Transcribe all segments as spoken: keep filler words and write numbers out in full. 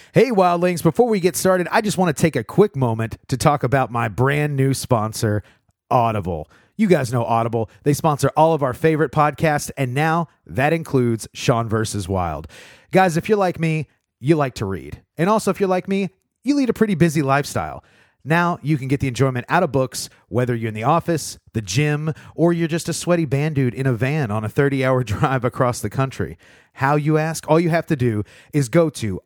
Hey, Wildlings, before we get started, I just want to take a quick moment to talk about my brand new sponsor, Audible. You guys know Audible. They sponsor all of our favorite podcasts, and now that includes Sean versus. Wild. Guys, if you're like me, you like to read. And also, if you're like me, you lead a pretty busy lifestyle. Now you can get the enjoyment out of books, whether you're in the office, the gym, or you're just a sweaty band dude in a van on a thirty-hour drive across the country. How, you ask? All you have to do is go to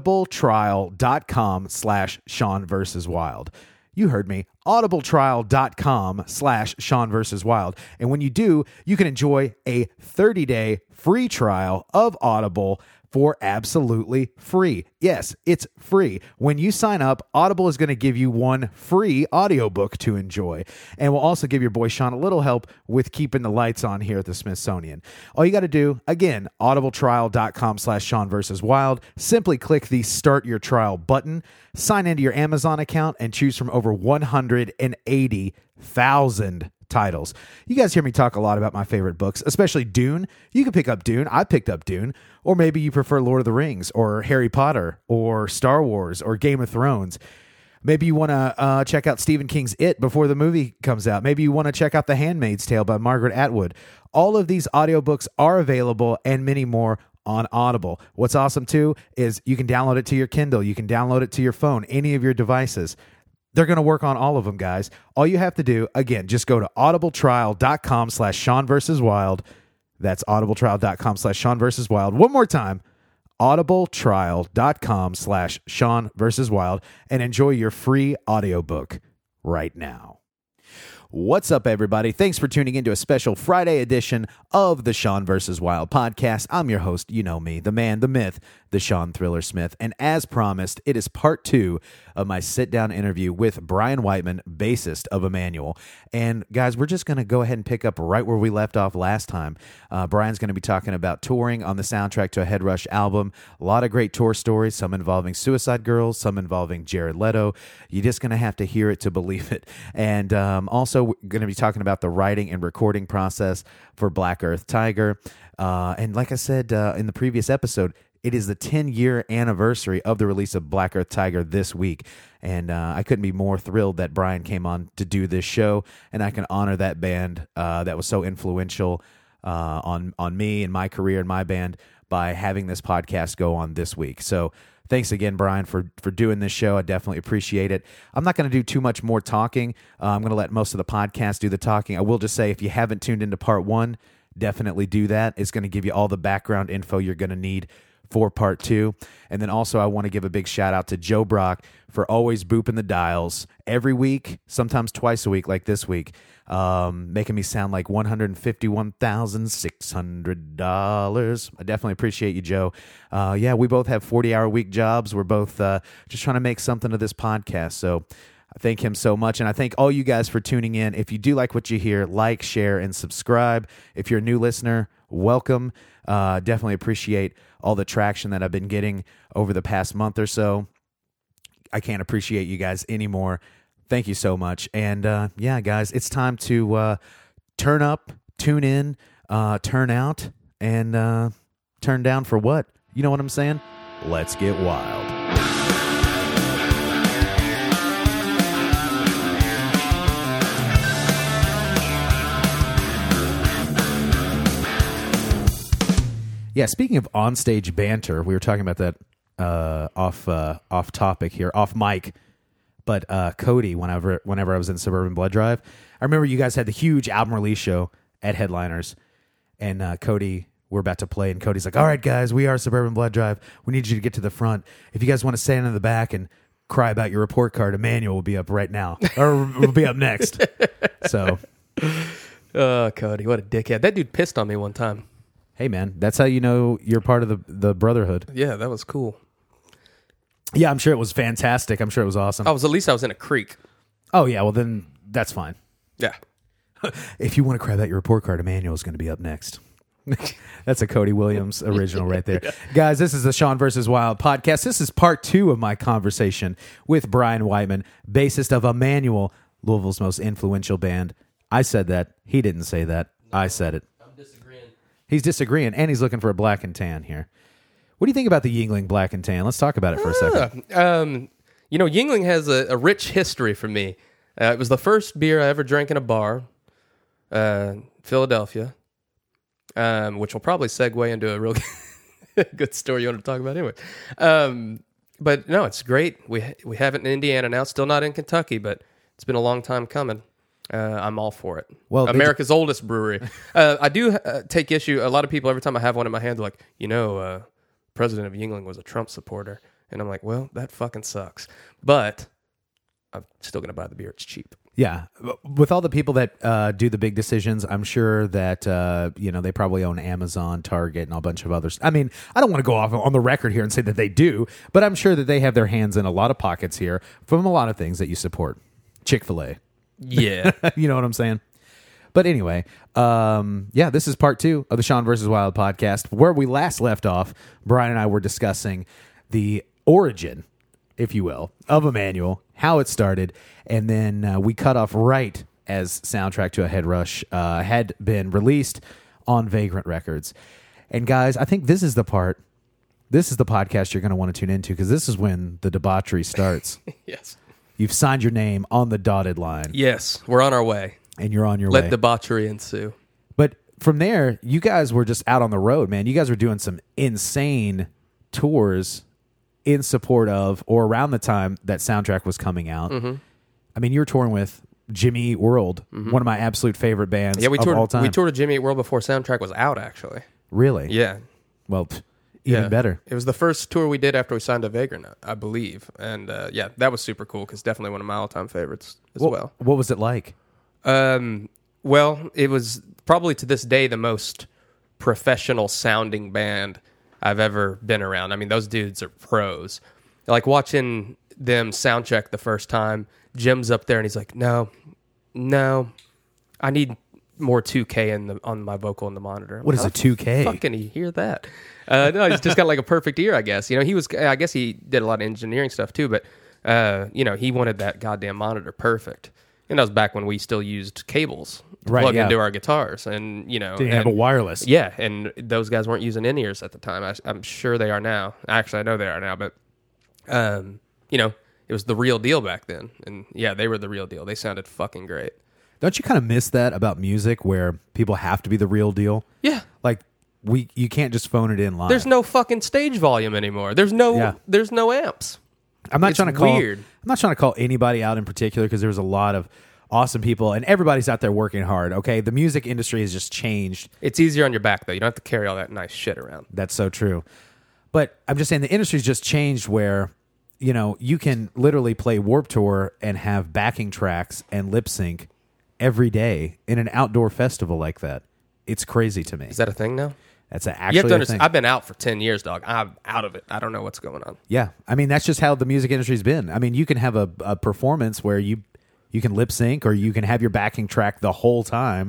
audibletrial.com slash Sean versus. Wild. You heard me. audibletrial.com slash Sean versus. Wild. And when you do, you can enjoy a thirty-day free trial of Audible for absolutely free. Yes, it's free. When you sign up, Audible is going to give you one free audiobook to enjoy. And we'll also give your boy Sean a little help with keeping the lights on here at the Smithsonian. All you got to do, again, audibletrial.com slash Sean versus. Wild. Simply click the Start Your Trial button, sign into your Amazon account, and choose from over one hundred eighty thousand titles. You guys hear me talk a lot about my favorite books, especially Dune. You can pick up Dune. I picked up Dune. Or maybe you prefer Lord of the Rings or Harry Potter or Star Wars or Game of Thrones. Maybe you want to uh, check out Stephen King's It before the movie comes out. Maybe you want to check out The Handmaid's Tale by Margaret Atwood. All of these audiobooks are available and many more on Audible. What's awesome too is you can download it to your Kindle. You can download it to your phone, any of your devices. They're going to work on all of them, guys. All you have to do, again, just go to audibletrial.com slash Sean versus. Wild. That's audibletrial.com slash Sean versus. Wild. One more time, audibletrial.com slash Sean versus. Wild, and enjoy your free audiobook right now. What's up, everybody? Thanks for tuning into a special Friday edition of the Sean versus. Wild podcast. I'm your host, you know me, the man, the myth, the Sean Thriller Smith. And as promised, it is part two of my sit-down interview with Brian Whiteman, bassist of Emmanuel. And guys, we're just going to go ahead and pick up right where we left off last time. Uh, Brian's going to be talking about touring on the soundtrack to a Head Rush album. A lot of great tour stories, some involving Suicide Girls, some involving Jared Leto. You're just going to have to hear it to believe it. And um, also, we're going to be talking about the writing and recording process for Black Earth Tiger. Uh, and like I said uh, in the previous episode, it is the ten-year anniversary of the release of Black Earth Tiger this week, and uh, I couldn't be more thrilled that Brian came on to do this show, and I can honor that band uh, that was so influential uh, on, on me and my career and my band by having this podcast go on this week. So thanks again, Brian, for, for doing this show. I definitely appreciate it. I'm not going to do too much more talking. Uh, I'm going to let most of the podcast do the talking. I will just say, if you haven't tuned into part one, definitely do that. It's going to give you all the background info you're going to need for part two. And then also, I want to give a big shout out to Joe Brock for always booping the dials every week, sometimes twice a week, like this week, um, making me sound like one hundred fifty-one thousand six hundred dollars. I definitely appreciate you, Joe. Uh, yeah, we both have forty-hour week jobs. We're both uh, just trying to make something of this podcast. So I thank him so much, and I thank all you guys for tuning in. If you do like what you hear, like, share, and subscribe. If you're a new listener, welcome. Uh, definitely appreciate all the traction that I've been getting over the past month or so. I can't appreciate you guys anymore. Thank you so much. And uh, yeah, guys, it's time to uh, turn up, tune in, uh, turn out, and uh, turn down for what? You know what I'm saying? Let's get wild. Yeah, speaking of onstage banter, we were talking about that uh, off uh, off topic here, off mic. But uh, Cody, whenever whenever I was in Suburban Blood Drive, I remember you guys had the huge album release show at Headliners, and uh, Cody, we're about to play, and Cody's like, "All right, guys, we are Suburban Blood Drive. We need you to get to the front. If you guys want to stand in the back and cry about your report card, Emmanuel will be up right now, or will be up next." So, oh, Cody, what a dickhead! That dude pissed on me one time. Hey, man, that's how you know you're part of the, the brotherhood. Yeah, that was cool. Yeah, I'm sure it was fantastic. I'm sure it was awesome. I was at least I was in a creek. Oh, yeah, well, then that's fine. Yeah. If you want to cry about your report card, Emmanuel is going to be up next. That's a Cody Williams original right there. Yeah. Guys, this is the Sean versus. Wild podcast. This is part two of my conversation with Brian Whiteman, bassist of Emmanuel, Louisville's most influential band. I said that. He didn't say that. No, I said it. I'm disagreeing. He's disagreeing, and he's looking for a black and tan here. What do you think about the Yuengling Black and Tan? Let's talk about it for a second. Ah, um, you know, Yuengling has a, a rich history for me. Uh, it was the first beer I ever drank in a bar, uh, Philadelphia, um, which will probably segue into a real good story you want to talk about anyway. Um, but no, it's great. We we have it in Indiana now. Still not in Kentucky, but it's been a long time coming. Uh, I'm all for it. Well, America's oldest brewery. uh, I do uh, take issue. A lot of people, every time I have one in my hand, they're like, you know, uh, President of Yuengling was a Trump supporter. And I'm like, well, that fucking sucks. But I'm still going to buy the beer. It's cheap. Yeah. With all the people that uh, do the big decisions, I'm sure that, uh, you know, they probably own Amazon, Target, and a bunch of others. I mean, I don't want to go off on the record here and say that they do, but I'm sure that they have their hands in a lot of pockets here from a lot of things that you support. Chick-fil-A. Yeah. You know what I'm saying? But anyway, um, yeah, this is part two of the Sean versus Wild podcast. Where we last left off, Brian and I were discussing the origin, if you will, of Emmanuel, how it started, and then uh, we cut off right as Soundtrack to a Head Rush uh, had been released on Vagrant Records. And guys, I think this is the part, this is the podcast you're going to want to tune into, because this is when the debauchery starts. Yes. You've signed your name on the dotted line. Yes, we're on our way. And you're on your Let way. Let debauchery ensue. But from there, you guys were just out on the road, man. You guys were doing some insane tours in support of, or around the time that Soundtrack was coming out. Mm-hmm. I mean, you were touring with Jimmy Eat World, mm-hmm. one of my absolute favorite bands yeah, we of toured, all time. We toured with Jimmy Eat World before Soundtrack was out, actually. Really? Yeah. Well, pff, even yeah. better. It was the first tour we did after we signed to Vagrant, I believe. And uh, yeah, that was super cool, because definitely one of my all-time favorites as what, well. What was it like? Um, well, it was probably to this day the most professional sounding band I've ever been around. I mean, those dudes are pros. Like watching them sound check the first time, Jim's up there and he's like, no, no, I need more two K in the, on my vocal in the monitor. I'm What like, is a two K? How can he hear that? Uh, no, he's just got like a perfect ear, I guess. You know, he was, I guess he did a lot of engineering stuff too, but, uh, you know, he wanted that goddamn monitor perfect. And that was back when we still used cables to Right, plug yeah. into our guitars. And, you know, Didn't and, have a wireless. yeah, and those guys weren't using in-ears at the time. I, I'm sure they are now. Actually, I know they are now, but, um, you know, it was the real deal back then. And yeah, they were the real deal. They sounded fucking great. Don't you kind of miss that about music, where people have to be the real deal? Yeah. Like, we you can't just phone it in live. There's no fucking stage volume anymore. There's no Yeah. there's no amps. I'm not It's trying to call. weird. I'm not trying to call anybody out in particular, because there was a lot of awesome people, and everybody's out there working hard. Okay, the music industry has just changed. It's easier on your back though. You don't have to carry all that nice shit around. That's so true. But I'm just saying the industry's just changed, where, you know, you can literally play Warped Tour and have backing tracks and lip sync every day in an outdoor festival like that. It's crazy to me. Is that a thing now? That's a, You actually have to a understand. thing. I've been out for ten years, dog. I'm out of it. I don't know what's going on. Yeah, I mean, that's just how the music industry's been. I mean, you can have a, a performance where you you can lip sync, or you can have your backing track the whole time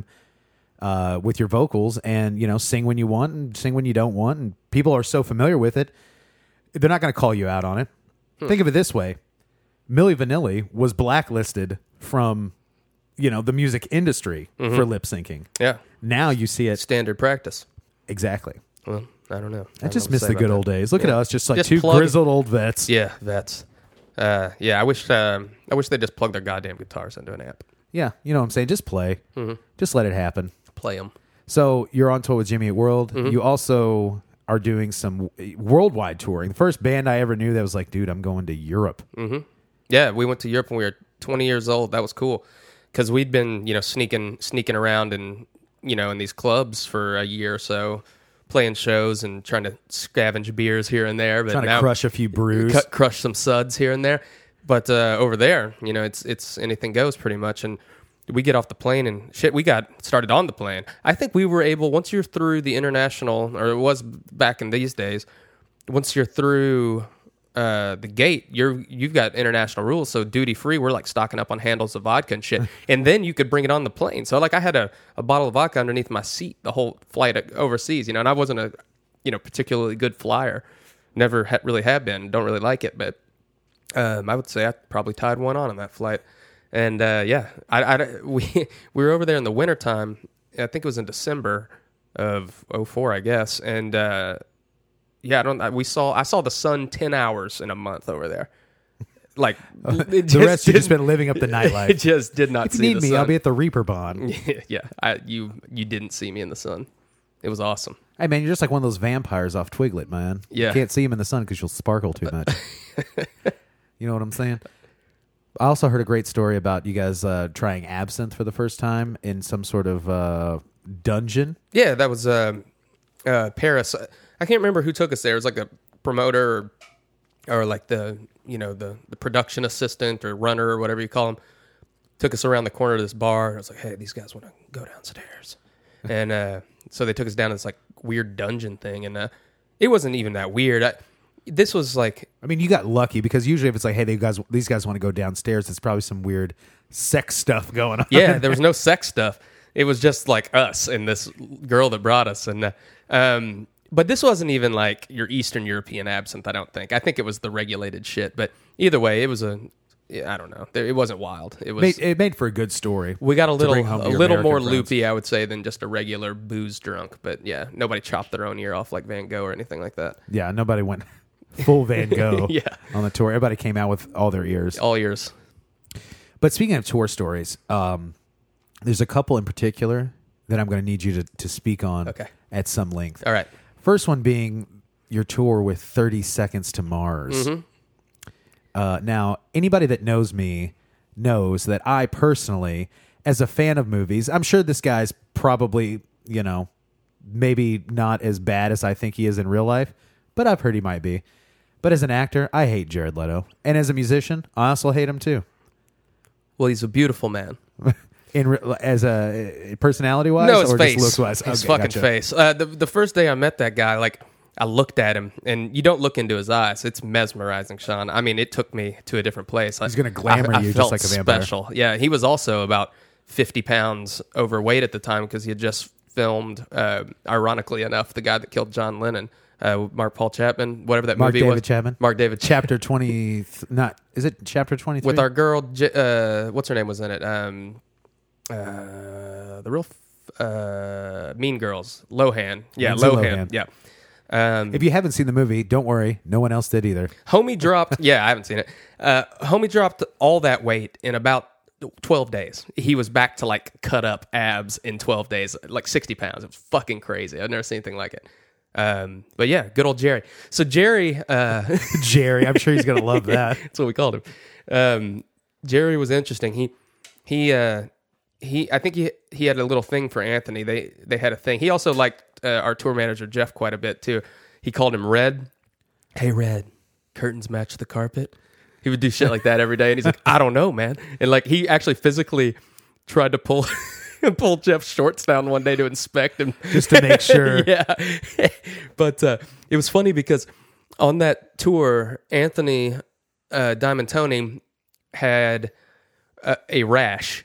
uh, with your vocals, and, you know, sing when you want and sing when you don't want, and people are so familiar with it, they're not going to call you out on it. Hmm. Think of it this way: Milli Vanilli was blacklisted from, you know, the music industry Mm-hmm. for lip syncing. Yeah. Now you see it Standard practice. exactly. Well, I don't know. I, I don't just know miss what to the say good about old that. days. Look Yeah. at us, just like Just two plug- grizzled old vets. Yeah, that's. Uh, yeah, I wish. Um, I wish they just plugged their goddamn guitars into an amp. Yeah, you know what I'm saying? Just play. Mm-hmm. Just let it happen. Play them. So you're on tour with Jimmy Eat World. Mm-hmm. You also are doing some worldwide touring. The first band I ever knew that was like, dude, I'm going to Europe. Mm-hmm. Yeah, we went to Europe when we were twenty years old. That was cool because we'd been, you know, sneaking sneaking around and, you know, in these clubs for a year or so, playing shows and trying to scavenge beers here and there. But Trying to now, crush a few brews. cut, crush some suds here and there. But uh, over there, you know, it's it's anything goes pretty much. And we get off the plane and shit, we got started on the plane. I think we were able, once you're through the international, or it was back in these days, once you're through uh, the gate, you're, you've got international rules. So duty free, we're like stocking up on handles of vodka and shit. And then you could bring it on the plane. So like I had a, a bottle of vodka underneath my seat the whole flight overseas, you know, and I wasn't a, you know, particularly good flyer. Never ha- really have been. Don't really like it, but Um, I would say I probably tied one on on that flight. And, uh, yeah, I, I, we, we were over there in the wintertime. I think it was in December of oh four, I guess. And, uh, yeah, I don't. I- We saw. I saw the sun ten hours in a month over there. Like it The rest, you've just didn't- been living up the It nightlife. just did not If you see need the me, sun. I'll be at the Reaper Bond. yeah, I, you you didn't see me in the sun. It was awesome. Hey, man, you're just like one of those vampires off Twiglet, man. Yeah. You can't see him in the sun because you'll sparkle too much. You know what I'm saying? I also heard a great story about you guys uh, trying absinthe for the first time in some sort of uh, dungeon. Yeah, that was uh, uh, Paris. I can't remember who took us there. It was like a promoter or, or like the you know the, the production assistant or runner or whatever you call them. Took us around the corner of this bar. And I was like, hey, these guys want to go downstairs. and uh, so they took us down to this like weird dungeon thing. And uh, it wasn't even that weird. I, this was like... I mean, you got lucky because usually if it's like, hey, they guys, these guys want to go downstairs, it's probably some weird sex stuff going on. Yeah, there was no sex stuff. It was just like us and this girl that brought us. And uh, um, but this wasn't even like your Eastern European absinthe, I don't think. I think it was the regulated shit. But either way, it was a, I don't know. It wasn't wild. It was. Made, it made for a good story. We got a little, bring home to a your little American more friends. loopy, I would say, than just a regular booze drunk. But yeah, nobody chopped their own ear off like Van Gogh or anything like that. Yeah, nobody went full Van Gogh Yeah. on the tour. Everybody came out with all their ears. All ears. But speaking of tour stories, um, there's a couple in particular that I'm going to need you to, to speak on Okay. at some length. All right. First one being your tour with thirty Seconds to Mars. Mm-hmm. Uh, now, anybody that knows me knows that I personally, as a fan of movies, I'm sure this guy's probably, you know, maybe not as bad as I think he is in real life, but I've heard he might be. But as an actor, I hate Jared Leto. And as a musician, I also hate him too. Well, he's a beautiful man. In re- as a personality wise, No, his or face. just looks wise. His Okay, fucking gotcha. face. Uh, the the first day I met that guy, like I looked at him, and you don't look into his eyes. It's mesmerizing, Sean. I mean, it took me to a different place. He's gonna glamour I, I you just felt like a vampire. Special. Yeah, he was also about fifty pounds overweight at the time because he had just filmed, uh, ironically enough, the guy that killed John Lennon, uh, Mark Paul Chapman, whatever that Mark movie David was. Chapman. Mark David Chapter twenty. Th- not is it chapter twenty three? with our girl, J- uh, what's her name was in it? Um, uh, the real f- uh, Mean Girls, Lohan. Yeah, Lindsay Lohan. Lohan. Yeah. Um, If you haven't seen the movie, don't worry. No one else did either. Homie dropped. Yeah, I haven't seen it. Uh, Homie dropped all that weight in about twelve days. He was back to like cut up abs in twelve days, like sixty pounds. It was fucking crazy. I've never seen anything like it. Um, but yeah, good old Jerry. So Jerry, uh, Jerry, I'm sure he's gonna love that. that's what we called him. Um, Jerry was interesting. He, he, uh, he. I think he he had a little thing for Anthony. They they had a thing. He also liked uh, our tour manager Jeff quite a bit too. He called him Red. Hey Red, curtains match the carpet. He would do shit like that every day, and he's like, I don't know, man. And like he actually physically tried to pull pull Jeff's shorts down one day to inspect him, Just to make sure. yeah, but uh, it was funny because on that tour, Anthony uh, Diamond Tony had a, a rash,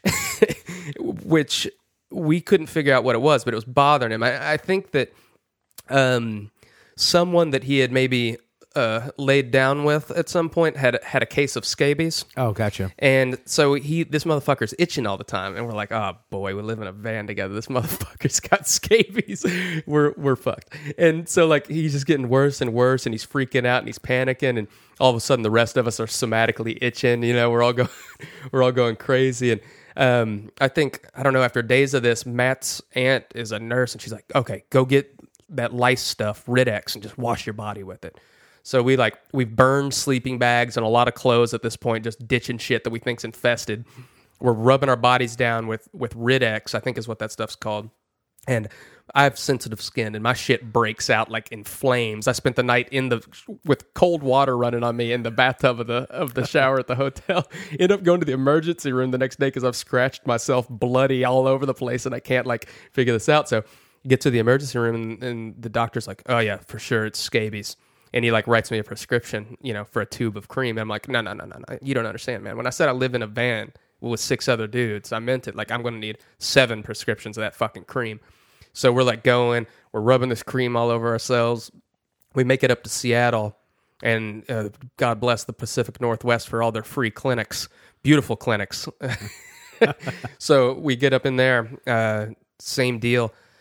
which we couldn't figure out what it was, but it was bothering him. I, I think that um, someone that he had maybe uh, laid down with at some point had had a case of scabies. Oh, gotcha. And so he, this motherfucker's itching all the time, and we're like, "Oh boy, we live in a van together. This motherfucker's got scabies. we're we're fucked." And so like he's just getting worse and worse, and he's freaking out and he's panicking, and all of a sudden the rest of us are somatically itching. You know, we're all going, we're all going crazy. And um, I think I don't know. After days of this, Matt's aunt is a nurse, and she's like, "Okay, go get that lice stuff, Rid-X, and just wash your body with it." So we like we've burned sleeping bags and a lot of clothes at this point, just ditching shit that we think's infested. We're rubbing our bodies down with with Rid-X, I think is what that stuff's called. And I have sensitive skin, and my shit breaks out like in flames. I spent the night in the with cold water running on me in the bathtub of the of the shower at the hotel. End up going to the emergency room the next day because I've scratched myself bloody all over the place, and I can't like figure this out. So get to the emergency room, and, and the doctor's like, "Oh yeah, for sure, it's scabies." And he like writes me a prescription, you know, for a tube of cream. And I'm like, no, no, no, no, no. You don't understand, man. When I said I live in a van with six other dudes, I meant it. Like I'm going to need seven prescriptions of that fucking cream. So we're like going, we're rubbing this cream all over ourselves. We make it up to Seattle, and uh, God bless the Pacific Northwest for all their free clinics, beautiful clinics. So we get up in there, uh, same deal.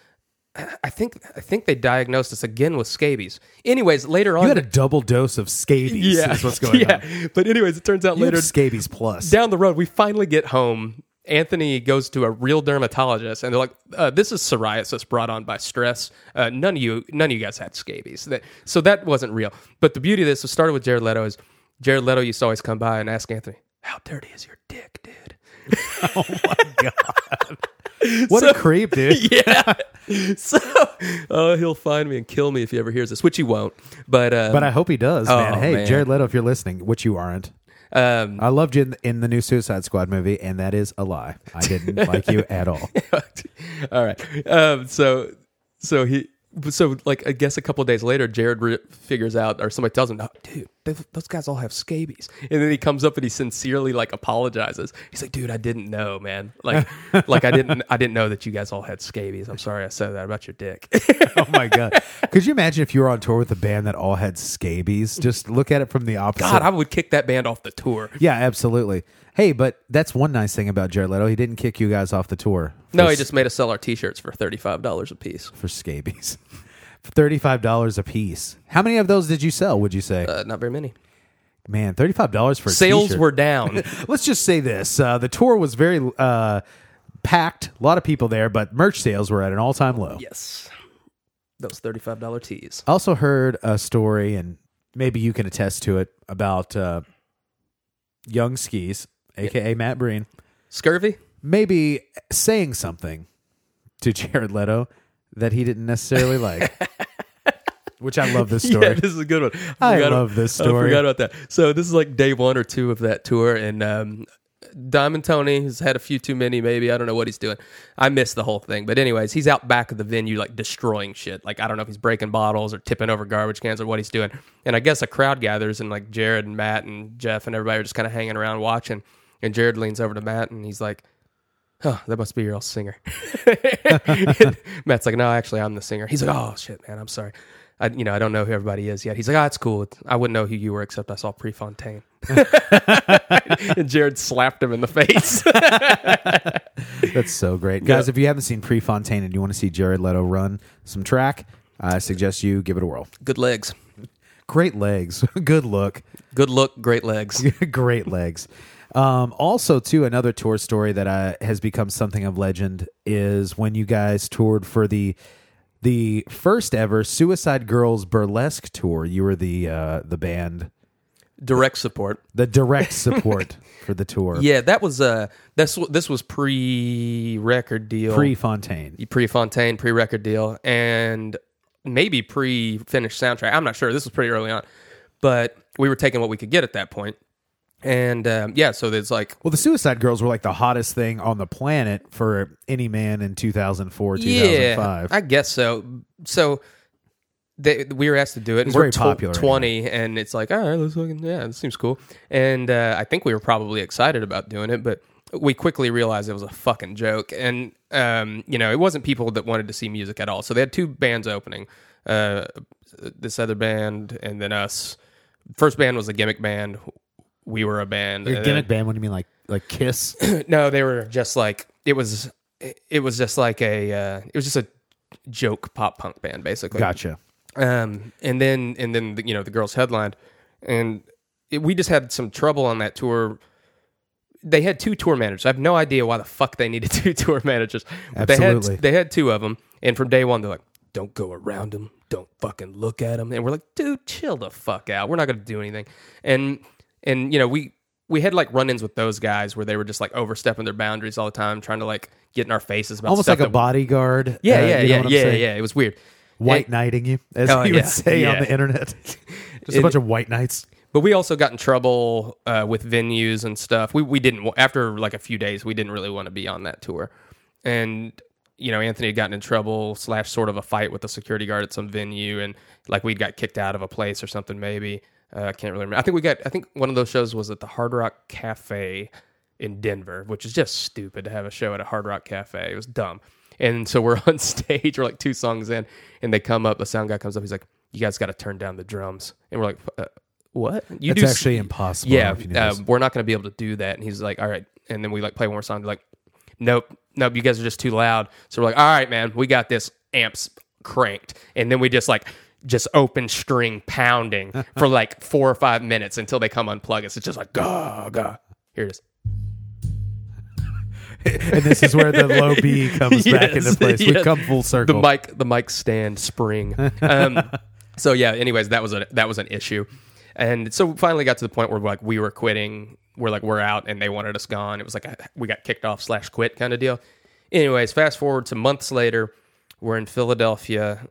I think I think they diagnosed us again with scabies. Anyways, later on, You had a double dose of scabies. yeah, Is what's going yeah. on. But anyways, it turns out You later have scabies plus. down the road, we finally get home. Anthony goes to a real dermatologist, and they're like, uh, "This is psoriasis brought on by stress. Uh, none of you, none of you guys had scabies, that, so that wasn't real." But the beauty of this was started with Jared Leto. Is Jared Leto used to always come by and ask Anthony, "How dirty is your dick, dude?" Oh my god! What So- a creep, dude. Yeah. So uh, he'll find me and kill me if he ever hears this, which he won't. But um, But I hope he does, Oh, man. Hey, man. Jared Leto, if you're listening, which you aren't, um, I loved you in, in the new Suicide Squad movie, and that is a lie. I didn't like you at all. all right. Um, so so he so like I guess a couple of days later, Jared re- figures out, or somebody tells him, "No, dude, they, those guys all have scabies." And then he comes up and he sincerely like apologizes. He's like, "Dude, I didn't know, man. Like, like I didn't, I didn't know that you guys all had scabies. I'm sorry I said that about your dick." Oh my god! Could you imagine if you were on tour with a band that all had scabies? Just look at it from the opposite. God, I would kick that band off the tour. yeah, absolutely. Hey, but that's one nice thing about Jared Leto. He didn't kick you guys off the tour. For No, he s- just made us sell our T-shirts for thirty-five dollars a piece. for scabies. For thirty-five dollars a piece. How many of those did you sell, would you say? Uh, not very many. Man, thirty-five dollars for a Sales t-shirt. were down. Let's just say this. Uh, the tour was very uh, packed. A lot of people there, but merch sales were at an all-time low. Yes. Those thirty-five dollars tees. I also heard a story, and maybe you can attest to it, about uh, Young Skis, a k a. Matt Breen, Scurvy? maybe saying something to Jared Leto that he didn't necessarily like. Which I love this story. Yeah, this is a good one. I forgot- love this I story. forgot about that. So this is like day one or two of that tour, and um, Diamond Tony has had a few too many, maybe. I don't know what he's doing. I missed the whole thing. But anyways, he's out back of the venue, like destroying shit. Like, I don't know if he's breaking bottles or tipping over garbage cans or what he's doing. And I guess a crowd gathers, and like Jared and Matt and Jeff and everybody are just kind of hanging around watching. And Jared leans over to Matt, and he's like, "Huh, that must be your old singer." And Matt's like, "No, actually, I'm the singer." He's like, "Oh, shit, man, I'm sorry. I, you know, I don't know who everybody is yet." He's like, "Ah, oh, it's cool. I wouldn't know who you were except I saw Prefontaine." And Jared slapped him in the face. That's so great. Guys, if you haven't seen Prefontaine and you want to see Jared Leto run some track, I suggest you give it a whirl. Good legs. Great legs. Good look. Good look, great legs. Great legs. Um, also, too, another tour story that uh, has become something of legend is when you guys toured for the the first ever Suicide Girls Burlesque tour. You were the uh, the band, Direct support. the direct support for the tour. Yeah, that was uh, that's this was pre-record deal, Prefontaine. pre-Fontaine, pre-record deal, and maybe pre-finished soundtrack. I'm not sure. This was pretty early on, but we were taking what we could get at that point. And um, yeah, so there's like, Well, the Suicide Girls were like the hottest thing on the planet for any man in two thousand four, two thousand five. yeah, I guess so. So they, we were asked to do it, and was we're very tw- popular, twenty, and it's like, all right, let's fucking, yeah, this seems cool. And uh, I think we were probably excited about doing it, but we quickly realized it was a fucking joke. And um, you know, it wasn't people that wanted to see music at all. So they had two bands opening, uh, this other band, and then us. First band was a gimmick band. We were a band. Your And gimmick then- band? What do you mean, like like Kiss? No, they were just like it was. It was just like a. Uh, it was just a joke pop punk band, basically. Gotcha. Um, and then and then the, you know the girls headlined, and it, we just had some trouble on that tour. They had two tour managers. I have no idea why the fuck they needed two tour managers. But Absolutely. They had they had two of them, and from day one they're like, "Don't go around them. Don't fucking look at them." And we're like, "Dude, chill the fuck out. We're not going to do anything." And and you know we. We had like run-ins with those guys where they were just like overstepping their boundaries all the time, trying to like get in our faces about Almost stuff like a that- bodyguard. Yeah, uh, yeah, you know yeah, what I'm yeah, saying? yeah. It was weird. White And- knighting you, as Oh, you yeah, would say on yeah. the internet. Just a It- bunch of white knights. But we also got in trouble uh, with venues and stuff. We we didn't wa- after like a few days. We didn't really want to be on that tour, and you know Anthony had gotten in trouble slash sort of a fight with a security guard at some venue, and like we got kicked out of a place or something. Maybe uh, I can't really remember. I think we got. I think one of those shows was at the Hard Rock Cafe in Denver, which is just stupid to have a show at a Hard Rock Cafe. It was dumb. And so we're on stage, we're like two songs in, and they come up. The sound guy comes up. He's like, "You guys got to turn down the drums." And we're like, uh, "What? You It's do s- actually impossible. Yeah, if you know uh, this. we're not going to be able to do that." And he's like, "All right." And then we like play one more song. They're like, "Nope, nope, you guys are just too loud." So we're like, "All right, man, we got this. amps cranked, and then we just like just open string pounding for like four or five minutes until they come unplug us. It's just like gah gah. Here it is. And this is where the low B comes Yes, back into place. yes. We come full circle. The mic, the mic stand spring. Um, so yeah. Anyways, that was a that was an issue, and so we finally got to the point where like we were quitting. We're like we're out, and they wanted us gone. It was like a, we got kicked off slash quit kind of deal. Anyways, fast forward to months later, we're in Philadelphia.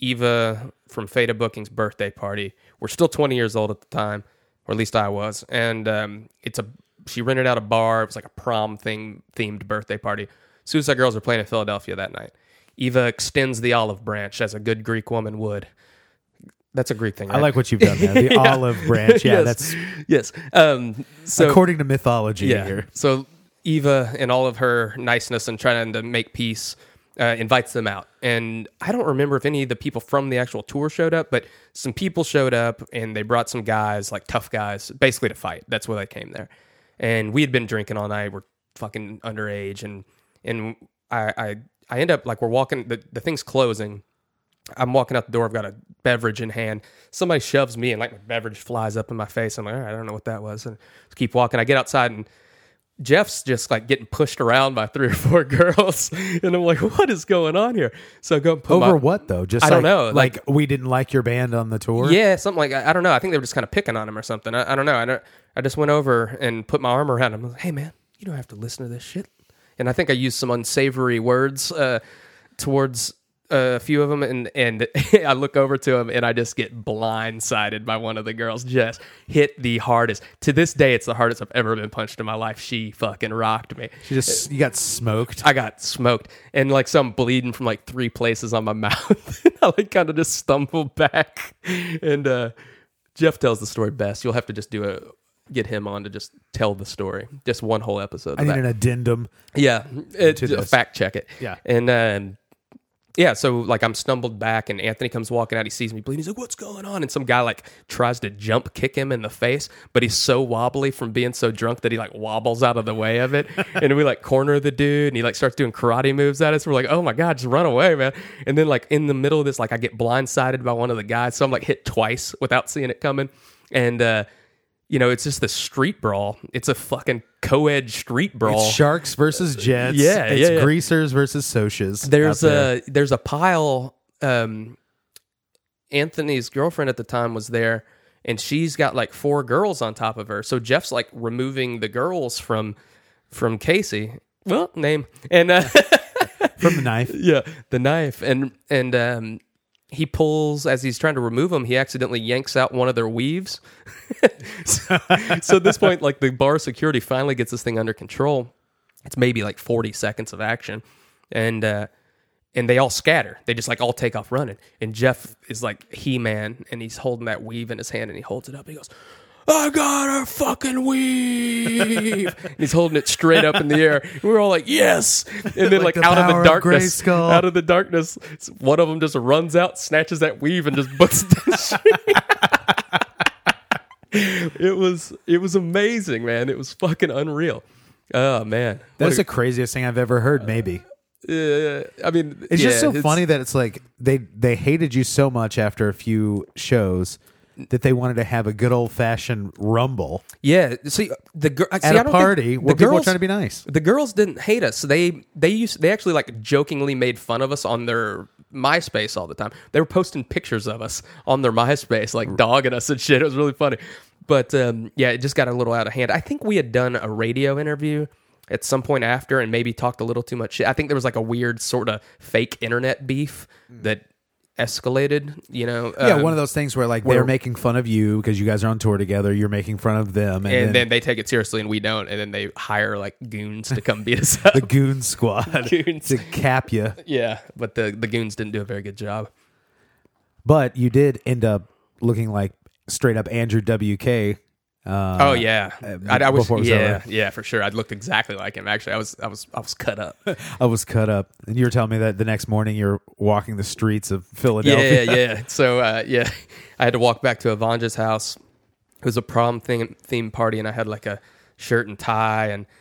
Eva from Feta Booking's birthday party. We're still twenty years old at the time, or at least I was, and um, it's a. She rented out a bar. It was like a prom thing themed birthday party. Suicide Girls are playing in Philadelphia that night. Eva extends the olive branch as a good Greek woman would. That's a Greek thing, right? I like what you've done there. The Yeah. olive branch. Yeah, Yes. that's Yes. Um, so according to mythology yeah. here. So Eva, in all of her niceness and trying to make peace, uh, invites them out. And I don't remember if any of the people from the actual tour showed up, but some people showed up, and they brought some guys, like tough guys, basically to fight. That's why they came there. And we had been drinking all night. We're fucking underage, and and I I, I end up like we're walking. The, the thing's closing. I'm walking out the door. I've got a beverage in hand. Somebody shoves me, and like my beverage flies up in my face. I'm like, all right, I don't know what that was. And just keep walking. I get outside, and Jeff's just like getting pushed around by three or four girls, and I'm like, what is going on here? So I go and put Over my, what though? Just I like, don't know, Like, like- we didn't like your band on the tour. Yeah, something like I don't know. I think they were just kind of picking on him or something. I, I don't know. I don't, I just went over and put my arm around him. I was like, hey man, you don't have to listen to this shit. And I think I used some unsavory words uh, towards uh, a few of them, and and I look over to him, and I just get blindsided by one of the girls. Just hit the hardest. To this day, it's the hardest I've ever been punched in my life. She fucking rocked me. She just you got smoked. I got smoked, and like some bleeding from like three places on my mouth. I like kind of just stumbled back, and uh, Jeff tells the story best. You'll have to just do a get him on to just tell the story, just one whole episode. I of need that. an addendum. Yeah, it, to this. fact check it. Yeah. and um, yeah, so like I'm stumbled back, and Anthony comes walking out. He sees me bleeding. He's like, "What's going on?" And some guy like tries to jump kick him in the face, but he's so wobbly from being so drunk that he like wobbles out of the way of it. And we like corner the dude, and he like starts doing karate moves at us. We're like, "Oh my god, just run away, man!" And then like in the middle of this, like I get blindsided by one of the guys, so I'm like hit twice without seeing it coming, and. uh You know, it's just the street brawl. It's a fucking co-ed street brawl. It's Sharks versus Jets. Yeah, it's yeah, yeah. Greasers versus Socias. There's out there. a there's a pile. Um, Anthony's girlfriend at the time was there, and she's got like four girls on top of her. So Jeff's like removing the girls from from Casey. Well, name and uh, from the knife. yeah, the knife, and and um, he pulls as he's trying to remove them. He accidentally yanks out one of their weaves. so, so at this point, like the bar security finally gets this thing under control. It's maybe like forty seconds of action, and uh, and they all scatter. They just like all take off running. And Jeff is like He-Man, and he's holding that weave in his hand, and he holds it up. And he goes, "I got a fucking weave!" And he's holding it straight up in the air. And we're all like, "Yes!" And then, Like like, the out of the power of darkness, Grayskull. out of the darkness, one of them just runs out, snatches that weave, and just books it down the street. It was it was amazing, man. It was fucking unreal. Oh man, That's What the craziest thing I've ever heard. Maybe a- uh, I mean, it's just yeah, so funny that it's like they they hated you so much after a few shows that they wanted to have a good old fashioned rumble Yeah, see the girl at a party where people are trying to be nice. The girls didn't hate us. They they used they actually like jokingly made fun of us on their MySpace all the time. They were posting pictures of us on their MySpace, like dogging us and shit. It was really funny. But um, yeah, it just got a little out of hand. I think we had done a radio interview at some point after, and maybe talked a little too much shit. I think there was like a weird sort of fake internet beef that escalated. You know, Yeah, um, one of those things where like where- they're making fun of you because you guys are on tour together. You're making fun of them, and, And then, then they take it seriously, and we don't. And then they hire like goons to come beat us up. the Goon Squad Goons. to cap you. Yeah, but the, the goons didn't do a very good job. But you did end up looking like straight up Andrew W K. Uh, Oh yeah, uh, I, I was, before it was yeah, over. yeah, for sure. I looked exactly like him. Actually, I was, I was, I was cut up. I was cut up, and you were telling me that the next morning you're walking the streets of Philadelphia. Yeah, yeah. So uh, yeah, I had to walk back to Avanja's house. It was a prom thing theme party, and I had like a shirt and tie, and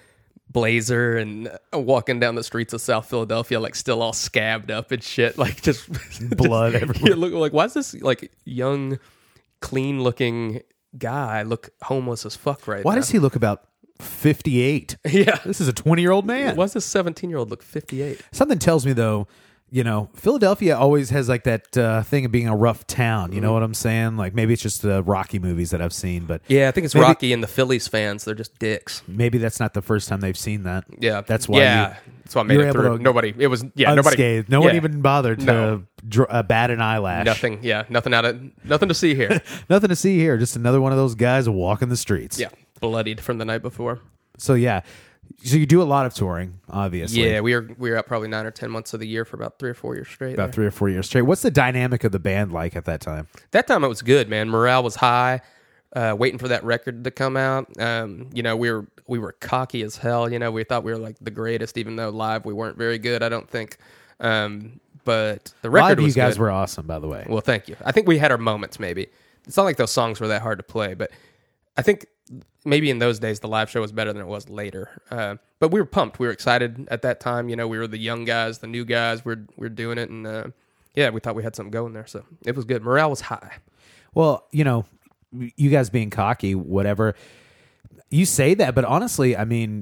blazer and uh, walking down the streets of South Philadelphia, like still all scabbed up and shit, like just Blood just, everywhere. You look like, why is this like young, clean looking guy look homeless as fuck right Why now? does he look about fifty-eight? Yeah. This is a twenty-year-old man. Why does this seventeen-year-old look fifty-eight? Something tells me, though, you know, Philadelphia always has like that uh, thing of being a rough town. You know what I'm saying? Like maybe it's just the Rocky movies that I've seen, but Yeah, I think it's maybe, Rocky and the Phillies fans. They're just dicks. Maybe that's not the first time they've seen that. Yeah. That's why Yeah. you, That's why I made you're it able through. to Nobody, it was, yeah, nobody. unscathed. No one yeah. even bothered to No. dr- uh, bat an eyelash. Nothing, yeah, nothing out of, nothing to see here. Nothing to see here. Just another one of those guys walking the streets. Yeah. Bloodied from the night before. So yeah, so you do a lot of touring, obviously. Yeah, we were we were out probably nine or ten months of the year for about three or four years straight. About there. three or four years straight. What's the dynamic of the band like at that time? That time it was good, man. Morale was high. Uh, waiting for that record to come out. Um, you know, we were we were cocky as hell. You know, we thought we were like the greatest, even though live we weren't very good. I don't think. Um, but the record Live, you was guys good. were awesome, by the way. Well, thank you. I think we had our moments. Maybe it's not like those songs were that hard to play, but I think maybe in those days the live show was better than it was later. Uh, but we were pumped. We were excited at that time. You know, we were the young guys, the new guys. We're we're doing it, and uh, yeah, we thought we had something going there. So it was good. Morale was high. Well, you know, you guys being cocky, whatever, you say that, but honestly, I mean,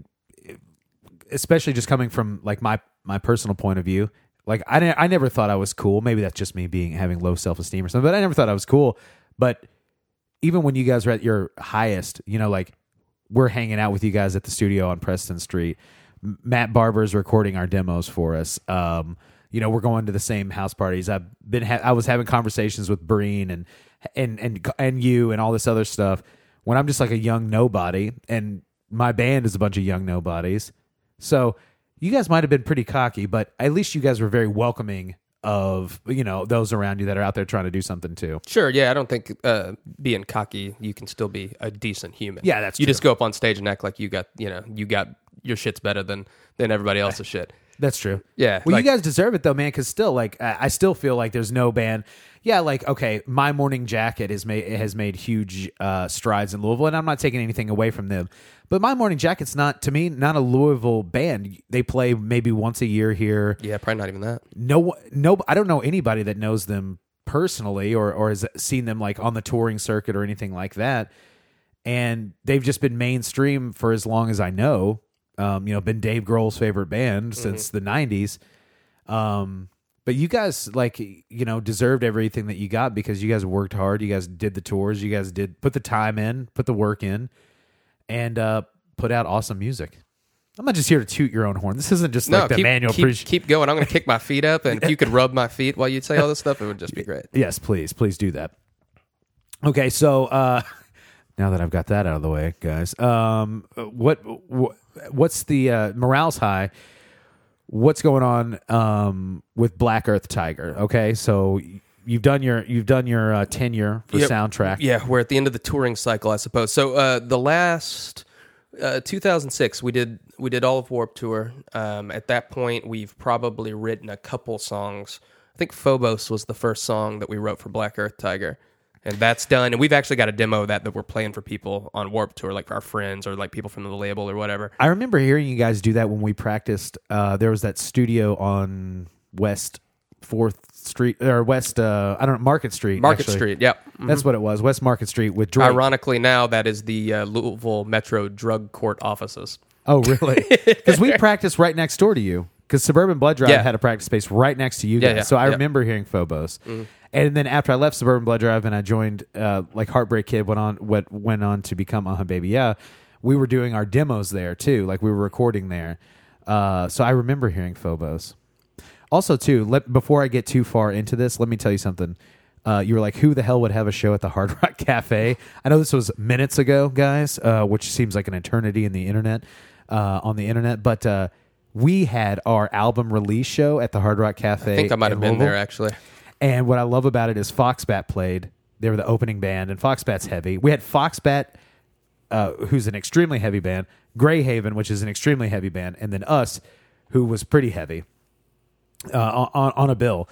especially just coming from like my my personal point of view, like I didn't, I never thought I was cool. Maybe that's just me being having low self esteem or something. But I never thought I was cool. But even when you guys were at your highest, you know, like we're hanging out with you guys at the studio on Preston Street. M- Matt Barber's recording our demos for us. Um, you know, we're going to the same house parties. I've been, ha- I was having conversations with Breen and and and and you and all this other stuff when I'm just like a young nobody, and my band is a bunch of young nobodies. So you guys might have been pretty cocky, but at least you guys were very welcoming of, you know, those around you that are out there trying to do something too. Sure, yeah. I don't think uh, being cocky, you can still be a decent human. Yeah, that's you true. just go up on stage and act like you got, you know, you got your shit's better than than everybody else's shit. That's true. Yeah, Well, like- you guys deserve it though, man. Because still, like, I I still feel like there's no band. Yeah, like, okay, My Morning Jacket has made has made huge uh, strides in Louisville, and I'm not taking anything away from them. But My Morning Jacket's not, to me, not a Louisville band. They play maybe once a year here. Yeah, probably not even that. No, no, I don't know anybody that knows them personally or or has seen them like on the touring circuit or anything like that. And they've just been mainstream for as long as I know. Um, you know, been Dave Grohl's favorite band Mm-hmm. since the nineties. Um, but you guys, like, you know, deserved everything that you got because you guys worked hard. You guys did the tours. You guys did put the time in, put the work in, and uh, put out awesome music. I'm not just here to toot your own horn. This isn't just No, like the keep, manual. keep, Appreci- keep going. I'm going to kick my feet up, and if you could rub my feet while you say all this stuff, it would just be great. Yes, please, please do that. Okay, so uh, now that I've got that out of the way, guys, um, what, what what's the uh, morale's high? What's going on um, with Black Earth Tiger? Okay, so you've done your you've done your uh, tenure for Yep. soundtrack. Yeah, we're at the end of the touring cycle, I suppose. So uh, the last uh, two thousand six, we did we did all of Warped Tour. Um, at that point, we've probably written a couple songs. I think Phobos was the first song that we wrote for Black Earth Tiger, and that's done. And we've actually got a demo of that that we're playing for people on Warped Tour, like for our friends or like people from the label or whatever. I remember hearing you guys do that when we practiced. Uh, there was that studio on West Fourth Street or West. Uh, I don't know, Market Street. Market actually. Street, yep. That's what it was. West Market Street with Drake. Ironically, now that is the uh, Louisville Metro Drug Court offices. Oh, really? Because we practiced right next door to you. Because Suburban Blood Drive Yeah. had a practice space right next to you Yeah, guys. yeah, so I yeah. remember hearing Phobos. And then after I left Suburban Blood Drive and I joined, uh, like Heartbreak Kid went on went, went on to become Uh-huh Baby Yeah, we were doing our demos there too. Like we were recording there. Uh, so I remember hearing Phobos. Also, too, let, before I get too far into this, let me tell you something. Uh, you were like, who the hell would have a show at the Hard Rock Cafe? I know this was minutes ago, guys, uh, which seems like an eternity in the internet, uh, on the internet. But uh, we had our album release show at the Hard Rock Cafe. I think I might have in been Louisville. there, actually. And what I love about it is Foxbat played. They were the opening band, and Foxbat's heavy. We had Foxbat, uh, who's an extremely heavy band, Greyhaven, which is an extremely heavy band, and then us, who was pretty heavy uh, on, on a bill.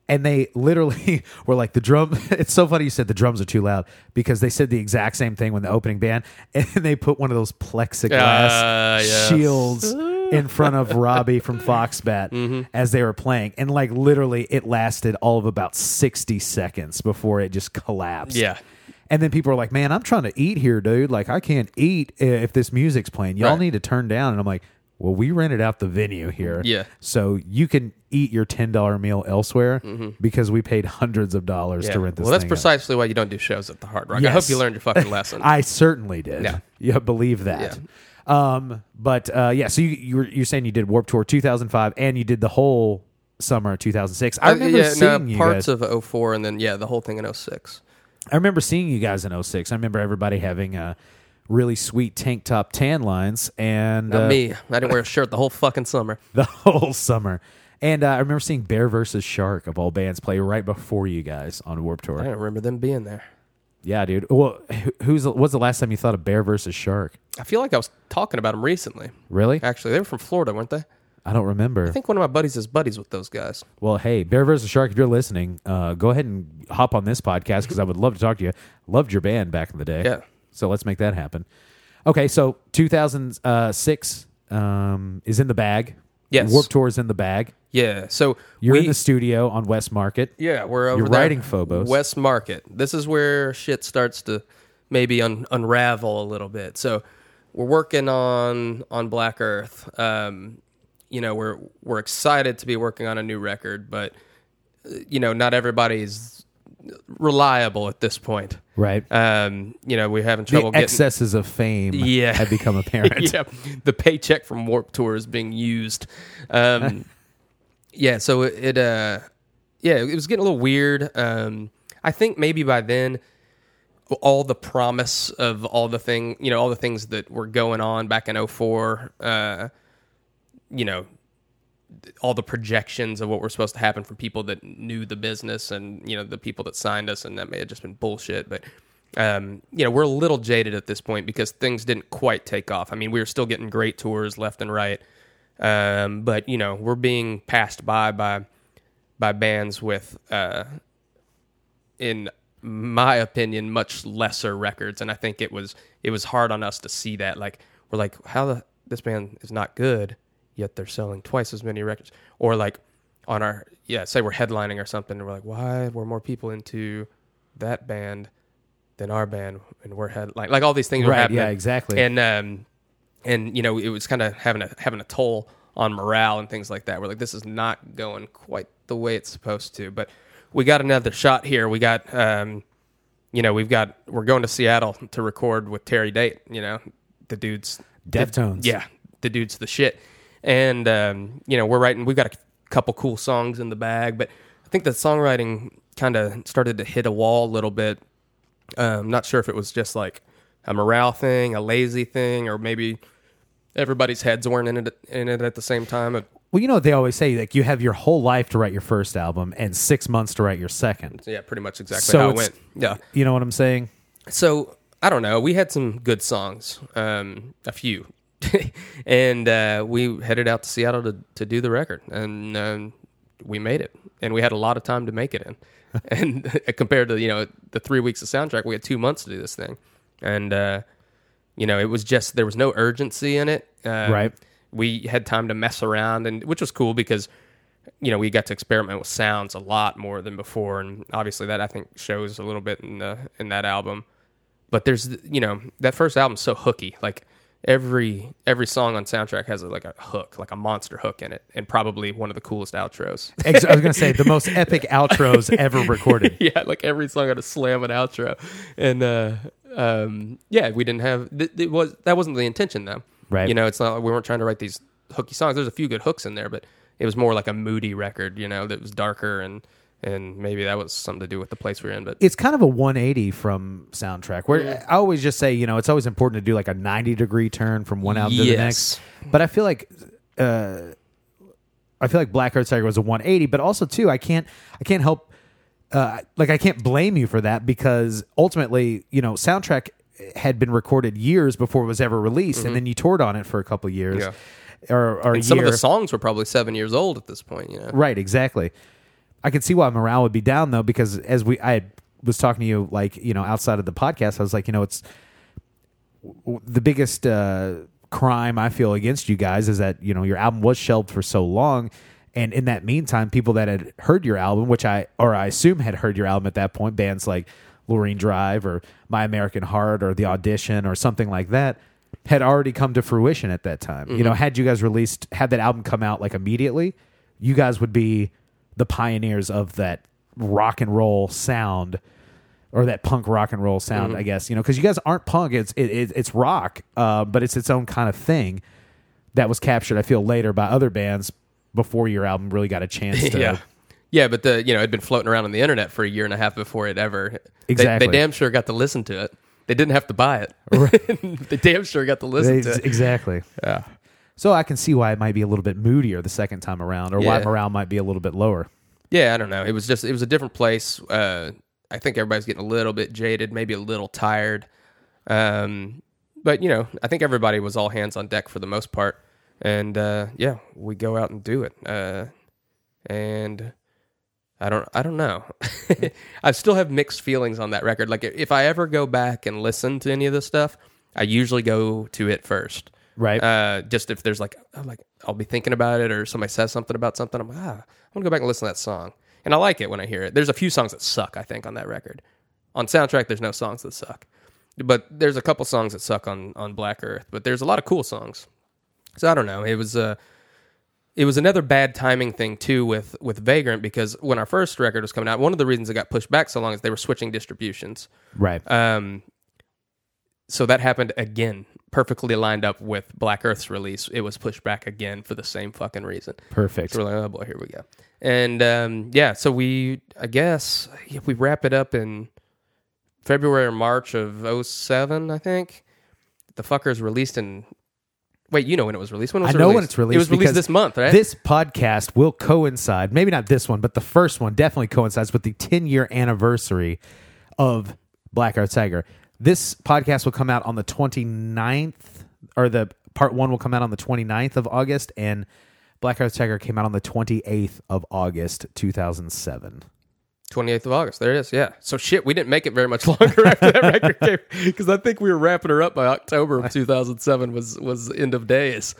And they literally were like, the drum. It's so funny you said the drums are too loud because they said the exact same thing when the opening band. And they put one of those plexiglass Uh, yes. shields in front of Robbie from Foxbat Mm-hmm. as they were playing. And like literally it lasted all of about sixty seconds before it just collapsed. Yeah. And then people are like, man, I'm trying to eat here, dude. Like, I can't eat if this music's playing. Y'all Right. need to turn down. And I'm like, well, we rented out the venue here. Yeah. So you can eat your ten dollars meal elsewhere because we paid hundreds of dollars Mm-hmm. Yeah. to rent this Well, that's thing out. precisely why you don't do shows at the Hard Rock. I Yes. hope you learned your fucking lesson. I certainly did. Yeah. Yeah, believe that. Um, but uh, yeah, so you, you were you're saying you did Warped Tour two thousand five and you did the whole summer of two thousand six. I Uh, remember yeah, seeing no, you parts guys. of oh four and then, yeah, the whole thing in oh six. I remember seeing you guys in oh six. I remember everybody having uh, really sweet tank top tan lines and Not uh, me. I didn't wear a shirt the whole fucking summer. the whole summer. And uh, I remember seeing Bear versus Shark of all bands play right before you guys on Warped I Tour. don't remember them being there. Yeah, dude. Well, who- who's the, what's the last time you thought of Bear versus Shark? I feel like I was talking about them recently. Really? Actually, they were from Florida, weren't they? I don't remember. I think one of my buddies is buddies with those guys. Well, hey, Bear versus Shark, if you're listening, uh, go ahead and hop on this podcast because I would love to talk to you. Loved your band back in the day. Yeah. So let's make that happen. Okay, so two thousand six um, is in the bag. Yes. Warped Tour is in the bag. Yeah. So You're we, in the studio on West Market. yeah, we're over You're there. writing Phobos. West Market. This is where shit starts to maybe un- unravel a little bit. So we're working on on Black Earth. Um, you know, we're we're excited to be working on a new record, but uh, you know, not everybody's reliable at this point. Right. Um, you know, we're having The trouble getting excesses of fame Yeah. have become apparent. yeah, the paycheck from Warped Tour is being used. Um, yeah, so it, it uh, yeah, it was getting a little weird. Um, I think maybe by then, all the promise of all the thing, you know, all the things that were going on back in oh four, uh, you know, all the projections of what were supposed to happen from people that knew the business and, you know, the people that signed us, and that may have just been bullshit. But, um, you know, we're a little jaded at this point because things didn't quite take off. I mean, we were still getting great tours left and right. Um, but, you know, we're being passed by by, by bands with, uh, in my opinion, much lesser records. And I think it was, it was hard on us to see that. Like, we're like, how the, this band is not good, yet they're selling twice as many records. Or like on our, yeah, say we're headlining or something, and we're like, why were more people into that band than our band, and we're head like like all these things were Right, happening. yeah, exactly. And um and you know, it was kind of having a having a toll on morale and things like that. We're like, this is not going quite the way it's supposed to. But we got another shot here. We got um you know, we've got we're going to Seattle to record with Terry Date, you know, the dude's Deftones. the, yeah, the dude's the shit. And um, you know, we're writing we've got a couple cool songs in the bag, but I think the songwriting kind of started to hit a wall a little bit. Um, not sure if it was just like a morale thing, a lazy thing, or maybe everybody's heads weren't in it in it at the same time. Well, you know what they always say, like you have your whole life to write your first album and six months to write your second. Yeah, pretty much exactly So how it it's- went. Yeah. You know what I'm saying? So I don't know. We had some good songs, um, a few, and uh, we headed out to Seattle to, to do the record, and um, we made it. And we had a lot of time to make it in, and compared to you know the three weeks of soundtrack, we had two months to do this thing, and uh, you know it was just there was no urgency in it. Uh, Right. We had time to mess around, and which was cool because you know we got to experiment with sounds a lot more than before, and obviously that I think shows a little bit in the in that album. But there's, you know, that first album's so hooky. Like every every song on soundtrack has a, like a hook, like a monster hook in it, and probably one of the coolest outros. Ex- I was going to say the most epic outros ever recorded. Yeah, like every song had a slam and outro, and uh, um, yeah, we didn't have th- it was that wasn't the intention though. Right. You know, it's not we weren't trying to write these hooky songs. There's a few good hooks in there, but it was more like a moody record. You know, that was darker and. And maybe that was something to do with the place we're in. But It's kind of a one eighty from soundtrack where I always just say, you know, it's always important to do like a ninety degree turn from one album to the Yes. next. But I feel like, uh, I feel like Black Earth Tiger was a one eighty, but also too, I can't, I can't help, uh, like I can't blame you for that because ultimately, you know, soundtrack had been recorded years before it was ever released. Mm-hmm. And then you toured on it for a couple years Yeah. or, or a and some year. of the songs were probably seven years old at this point. You know, Right. Exactly. I could see why morale would be down though, because as we I had, was talking to you like you know outside of the podcast, I was like, you know, it's w- the biggest uh, crime I feel against you guys is that you know your album was shelved for so long, and in that meantime, people that had heard your album, which I or I assume had heard your album at that point, bands like Lorraine Drive or My American Heart or The Audition or something like that, had already come to fruition at that time. Mm-hmm. You know, had you guys released, had that album come out like immediately, you guys would be the pioneers of that rock and roll sound, or that punk rock and roll sound, mm-hmm. I guess. You know, because you guys aren't punk; it's it, it, it's rock, uh, but it's its own kind of thing that was captured. I feel later by other bands before your album really got a chance to. yeah, yeah, but the you know it'd been floating around on the internet for a year and a half before it ever. Exactly, they, they damn sure got to listen to it. They didn't have to buy it. Right. They damn sure got to listen they, to it. Exactly. Yeah. So I can see why it might be a little bit moodier the second time around, or yeah. why morale might be a little bit lower. Yeah, I don't know. It was just it was a different place. Uh, I think everybody's getting a little bit jaded, maybe a little tired. Um, but you know, I think everybody was all hands on deck for the most part. And uh, yeah, we go out and do it. Uh, and I don't I don't know. I still have mixed feelings on that record. Like if I ever go back and listen to any of this stuff, I usually go to it first. Right. Uh, just if there's like, I'm like I'll be thinking about it, or somebody says something about something, I'm like, ah, I'm gonna go back and listen to that song, and I like it when I hear it. There's a few songs that suck, I think, on that record. On Soundtrack, there's no songs that suck, but there's a couple songs that suck on on Black Earth. But there's a lot of cool songs. So I don't know. It was uh, it was another bad timing thing too with with Vagrant, because when our first record was coming out, one of the reasons it got pushed back so long is they were switching distributions. Right. Um. So that happened again. Perfectly lined up with Black Earth's release. It was pushed back again for the same fucking reason. Perfect. So we're like, oh boy, here we go. And um, yeah, so we, I guess, if we wrap it up in February or March of oh seven, I think. The fucker's released in, wait, you know when it was released. When was I it know released? when it's released. It was released this month, right? This podcast will coincide, maybe not this one, but the first one definitely coincides with the ten-year anniversary of Black Earth Tiger. This podcast will come out on the twenty-ninth, or the part one will come out on the twenty-ninth of August, and Black Earth Tiger came out on the twenty-eighth of August, two thousand seven. twenty-eighth of August. There it is. Yeah. So shit, we didn't make it very much longer after that record came, because I think we were wrapping her up by October of two thousand seven was was end of days.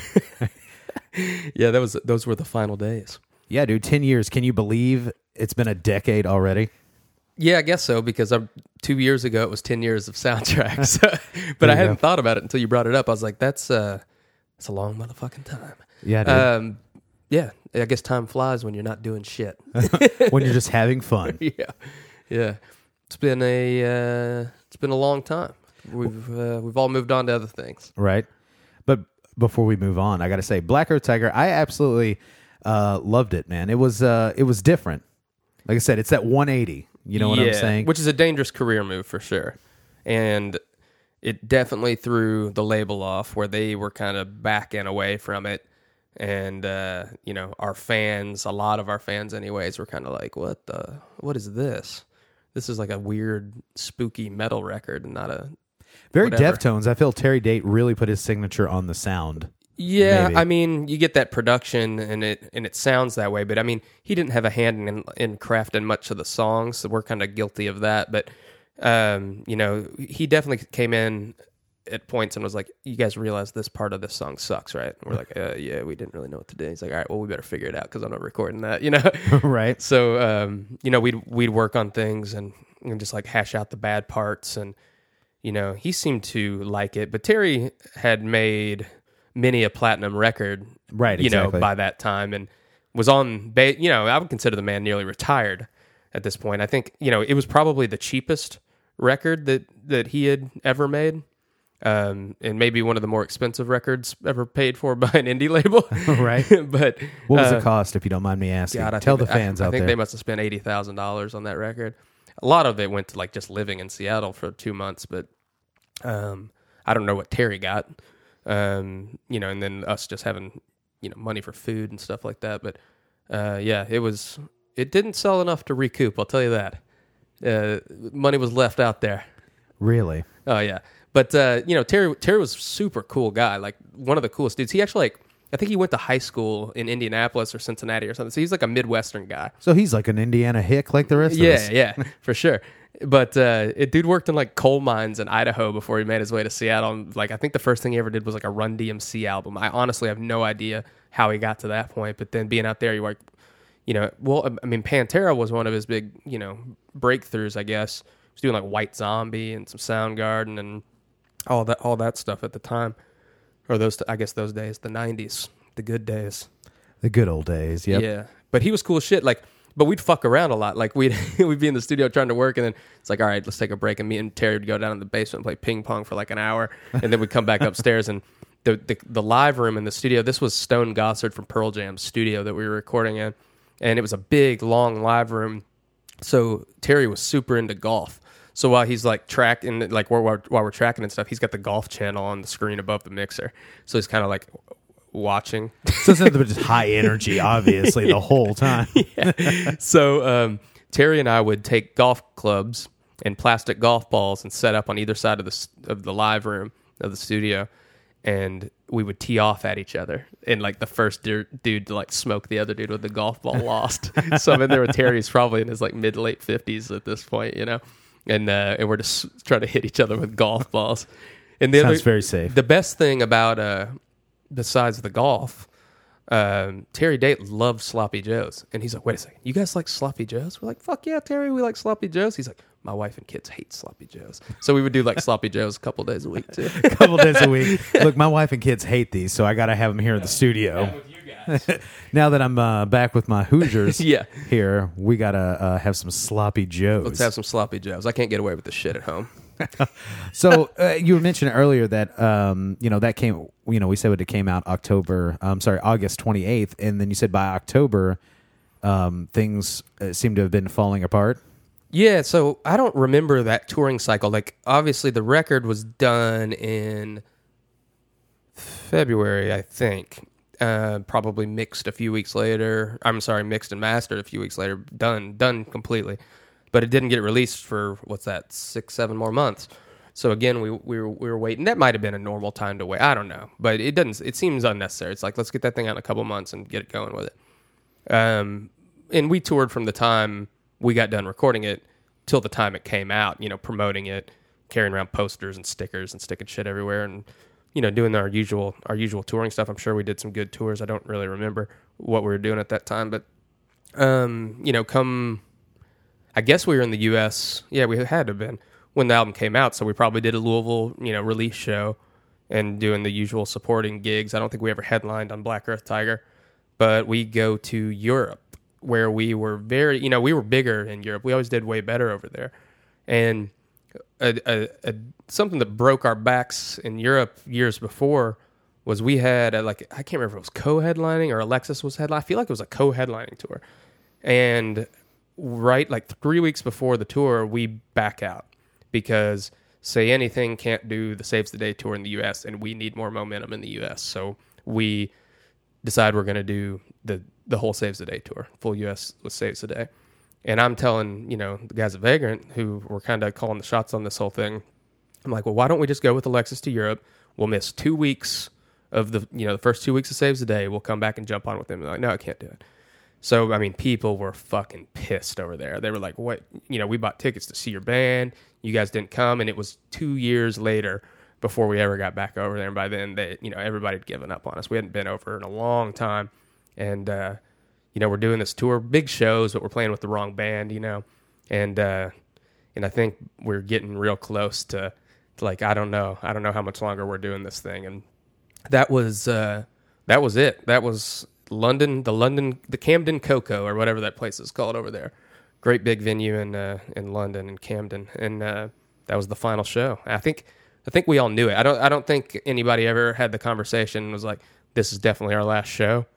Yeah, that was those were the final days. Yeah, dude, ten years. Can you believe it's been a decade already? Yeah, I guess so, because I'm, two years ago it was ten years of soundtracks. But I hadn't go. thought about it until you brought it up. I was like, that's uh, that's a long motherfucking time. Yeah, dude. Um, yeah, I guess time flies when you're not doing shit. When you're just having fun. Yeah, yeah. It's been a uh, it's been a long time. We've uh, we've all moved on to other things, right? But before we move on, I got to say, Black Earth Tiger, I absolutely uh, loved it, man. It was uh, it was different. Like I said, it's that one eighty. You know what yeah, I'm saying? Which is a dangerous career move for sure. And it definitely threw the label off, where they were kind of backing away from it. And, uh, you know, our fans, a lot of our fans anyways, were kind of like, what the, what is this? This is like a weird, spooky metal record and not a... Very whatever. Deftones. I feel Terry Date really put his signature on the sound. Yeah, maybe. I mean, you get that production and it and it sounds that way, but I mean, he didn't have a hand in, in crafting much of the songs, so we're kind of guilty of that. But, um, you know, he definitely came in at points and was like, you guys realize this part of this song sucks, right? And we're like, uh, yeah, we didn't really know what to do. He's like, all right, well, we better figure it out because I'm not recording that, you know? Right. So, um, you know, we'd, we'd work on things and, and just like hash out the bad parts. And, you know, he seemed to like it. But Terry had made many a platinum record, right? You exactly. know, by that time, and was on, ba- you know, I would consider the man nearly retired at this point. I think, you know, it was probably the cheapest record that, that he had ever made. Um, and maybe one of the more expensive records ever paid for by an indie label. Right. But what was uh, the cost, if you don't mind me asking? God, Tell think, the fans I, out I think there. they must have spent eighty thousand dollars on that record. A lot of it went to like just living in Seattle for two months, but um, I don't know what Terry got. Um, you know, and then us just having, you know, money for food and stuff like that. But uh, yeah, it was, it didn't sell enough to recoup. I'll tell you that. Uh, money was left out there. Really? Oh yeah. But, uh, you know, Terry Terry was a super cool guy, like one of the coolest dudes. He actually, like, I think he went to high school in Indianapolis or Cincinnati or something. So he's like a Midwestern guy. So he's like an Indiana hick like the rest yeah, of us. Yeah, yeah, for sure. But uh, it, dude worked in like coal mines in Idaho before he made his way to Seattle. Like I think the first thing he ever did was like a Run D M C album. I honestly have no idea how he got to that point. But then being out there, you like, you know, well, I mean, Pantera was one of his big, you know, breakthroughs. I guess he was doing like White Zombie and some Soundgarden and all that, all that stuff at the time, or those, I guess those days, the nineties, the good days, the good old days. Yep. Yeah, but he was cool as shit. Like. But we'd fuck around a lot. Like we'd we'd be in the studio trying to work, and then it's like, all right, let's take a break. And me and Terry would go down in the basement and play ping pong for like an hour, and then we'd come back upstairs. And the, the the live room in the studio, this was Stone Gossard from Pearl Jam's studio that we were recording in, and it was a big, long live room. So Terry was super into golf. So while he's like tracking, like while, while we're tracking and stuff, he's got the golf channel on the screen above the mixer. So he's kind of like watching. So it's nothing but just high energy, obviously, the whole time. Yeah. So um, Terry and I would take golf clubs and plastic golf balls and set up on either side of the of the live room of the studio, and we would tee off at each other. And like the first du- dude to like smoke the other dude with the golf ball lost. So I'm in there with Terry. He's probably in his like mid late fifties at this point, you know, and uh, and we're just trying to hit each other with golf balls. And the Sounds other, very safe. The best thing about uh, besides the golf, um, Terry Date loved Sloppy Joes. And he's like, wait a second, you guys like Sloppy Joes? We're like, fuck yeah, Terry, we like Sloppy Joes. He's like, my wife and kids hate Sloppy Joes. So we would do like Sloppy Joes a couple days a week too. A couple days a week. Look, my wife and kids hate these, so I got to have them here in the studio. Yeah, with you guys. Now that I'm uh, back with my Hoosiers Yeah. here, we got to uh, have some Sloppy Joes. Let's have some Sloppy Joes. I can't get away with this shit at home. So uh, you mentioned earlier that um, you know that came. You know, we said it came out October. I'm sorry, August twenty-eighth, and then you said by October, um, things uh, seem to have been falling apart. Yeah, so I don't remember that touring cycle. Like, obviously, the record was done in February, I think. Uh, probably mixed a few weeks later. I'm sorry, mixed and mastered a few weeks later. Done, done completely. But it didn't get released for, what's that, six, seven more months. So again, we we were, we were waiting. That might have been a normal time to wait. I don't know. But it doesn't. It seems unnecessary. It's like, let's get that thing out in a couple months and get it going with it. Um, and we toured from the time we got done recording it till the time it came out, you know, promoting it, carrying around posters and stickers and sticking shit everywhere and, you know, doing our usual our usual touring stuff. I'm sure we did some good tours. I don't really remember what we were doing at that time. But, um, you know, come... I guess we were in the U S. Yeah, we had to have been when the album came out. So we probably did a Louisville, you know, release show and doing the usual supporting gigs. I don't think we ever headlined on Black Earth Tiger, but we go to Europe where we were very, you know, we were bigger in Europe. We always did way better over there. And a, a, a, something that broke our backs in Europe years before was we had a, like, I can't remember if it was co-headlining or Alexis was headlining. I feel like it was a co-headlining tour. And right like three weeks before the tour, we back out because Say Anything can't do the Saves the Day tour in the U S, and we need more momentum in the U S. So we decide we're going to do the the whole Saves the Day tour, full U S with Saves the Day. And I'm telling, you know, the guys at Vagrant who were kind of calling the shots on this whole thing, I'm like, well, why don't we just go with Alexis to Europe? We'll miss two weeks of the, you know, the first two weeks of Saves the Day. We'll come back and jump on with them. They're like, no, I can't do it. So, I mean, people were fucking pissed over there. They were like, what? You know, we bought tickets to see your band. You guys didn't come. And it was two years later before we ever got back over there. And by then, they, you know, everybody had given up on us. We hadn't been over in a long time. And, uh, you know, we're doing this tour, big shows, but we're playing with the wrong band, you know. And uh, and I think we're getting real close to, to, like, I don't know. I don't know how much longer we're doing this thing. And that was uh, that was it. That was London, the London, the Camden Coco, or whatever that place is called over there. Great big venue in uh, in London and Camden, and uh, that was the final show. I think I think we all knew it. I don't I don't think anybody ever had the conversation and was like, "This is definitely our last show."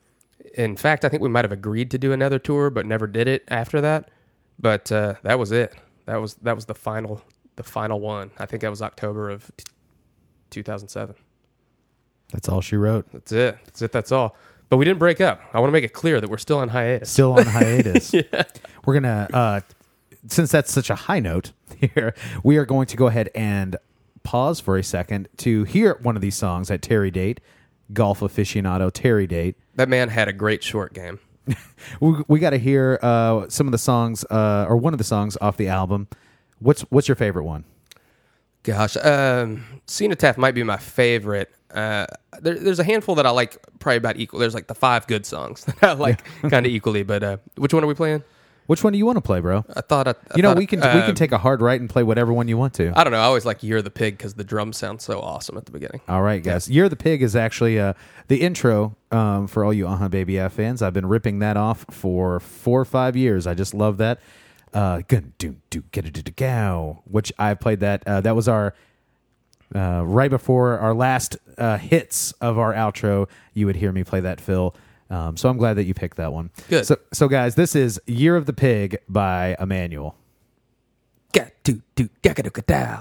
In fact, I think we might have agreed to do another tour, but never did it after that. But uh, that was it. That was that was the final the final one. I think that was October of two thousand seven. That's all she wrote. That's it. That's it. That's all. But we didn't break up. I want to make it clear that we're still on hiatus. Still on hiatus. Yeah. We're going to, uh, since that's such a high note here, we are going to go ahead and pause for a second to hear one of these songs that Terry Date golf aficionado, Terry Date. That man had a great short game. We, we got to hear uh, some of the songs, uh, or one of the songs off the album. What's what's your favorite one? Gosh, um, Cenotaph might be my favorite. Uh, there, there's a handful that I like probably about equal. There's like the five good songs that I like kind of equally. But uh, which one are we playing? Which one do you want to play, bro? I thought I, I you know thought, we can uh, we can take a hard right and play whatever one you want to. I don't know. I always like "You're the Pig" because the drums sound so awesome at the beginning. All right, guys. You're the Pig is actually uh, the intro um, for all you Uh-huh Baby Yeah fans. I've been ripping that off for four or five years. I just love that. Uh, gun do do get it go, which I played that. Uh, that was our uh, right before our last uh, hits of our outro. You would hear me play that, Phil. Um, so I'm glad that you picked that one. Good. So, so guys, this is "Year of the Pig" by Emmanuel. Got do do down.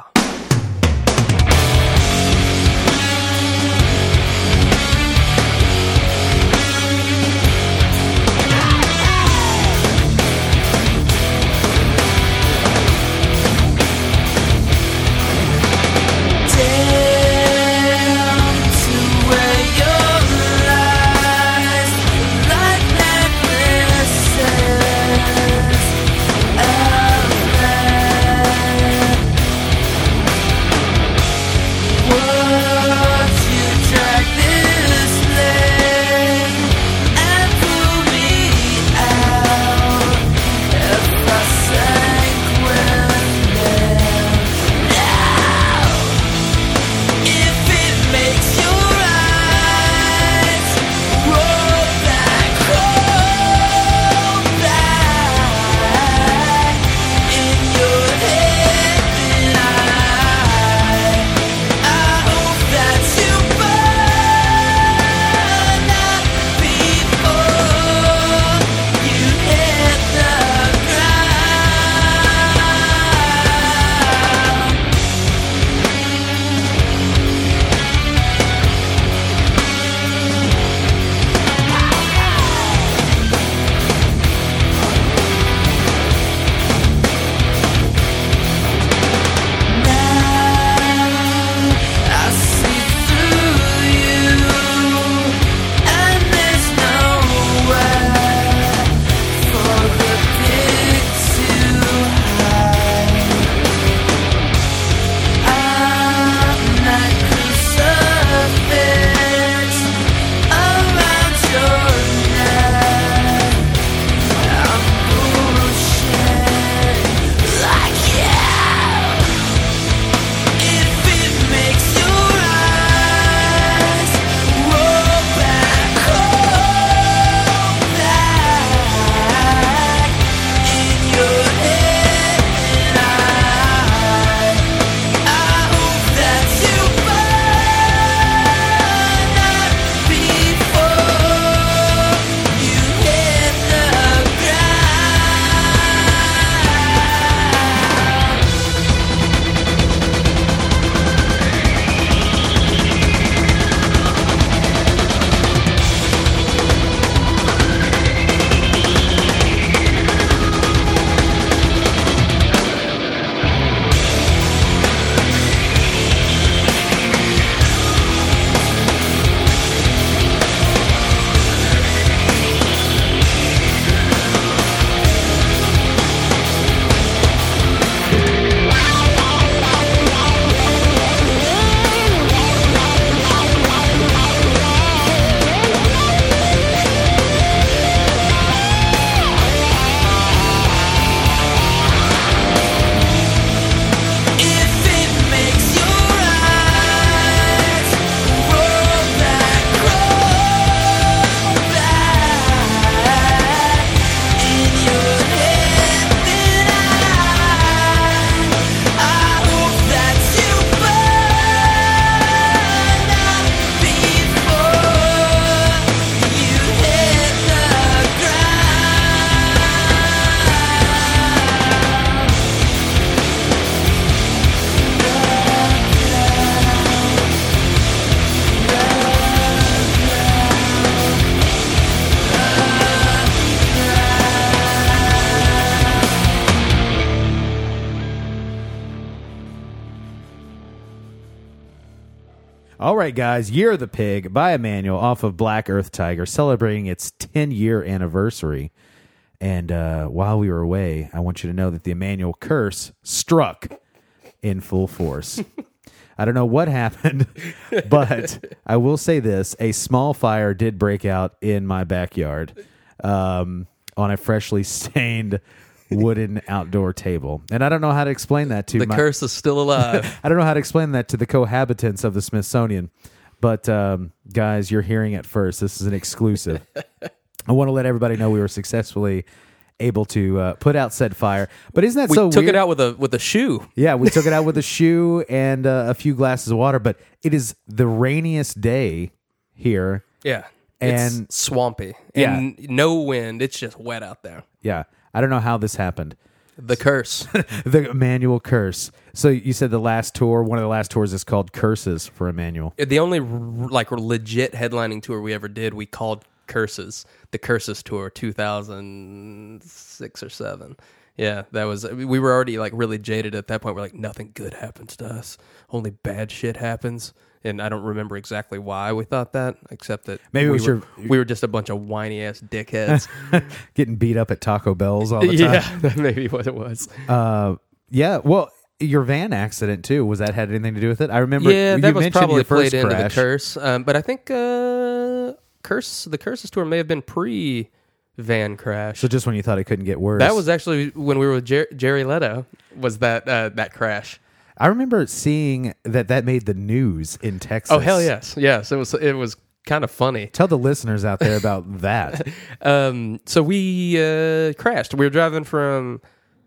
All right, guys, Year of the Pig by Emmanuel off of Black Earth Tiger, celebrating its ten-year anniversary. And uh, while we were away, I want you to know that the Emmanuel curse struck in full force. I don't know what happened, but I will say this. A small fire did break out in my backyard um, on a freshly stained wooden outdoor table. And I don't know how to explain that to the my... curse is still alive. I don't know how to explain that to the cohabitants of the Smithsonian. But, um, guys, you're hearing it first. This is an exclusive. I want to let everybody know we were successfully able to uh, put out said fire. But isn't that we so took weird? it out with a with a shoe. Yeah, we took it out with a shoe and uh, a few glasses of water. But it is the rainiest day here. Yeah. And it's swampy. Yeah. And no wind. It's just wet out there. Yeah. I don't know how this happened. The curse. The Emmanuel curse. So you said the last tour, one of the last tours is called Curses for Emmanuel. The only like legit headlining tour we ever did, we called Curses. The Curses Tour, two thousand six or seven. Yeah, that was, we were already like really jaded at that point. We're like, nothing good happens to us. Only bad shit happens. And I don't remember exactly why we thought that, except that Maybe it we, was were, your- we were just a bunch of whiny ass dickheads. Getting beat up at Taco Bell's all the time. Yeah, that may be what it was. Uh, yeah, well, your van accident too, was that had anything to do with it? I remember Yeah, you that was mentioned probably your first played into the crash. curse. Um, but I think uh, curse the Curses tour may have been pre van crash. So just when you thought it couldn't get worse. That was actually when we were with Jer- Jerry Leto. Was that uh, that crash? I remember seeing that that made the news in Texas. Oh hell yes, yes. It was it was kind of funny. Tell the listeners out there about that. Um, so we uh, crashed. We were driving from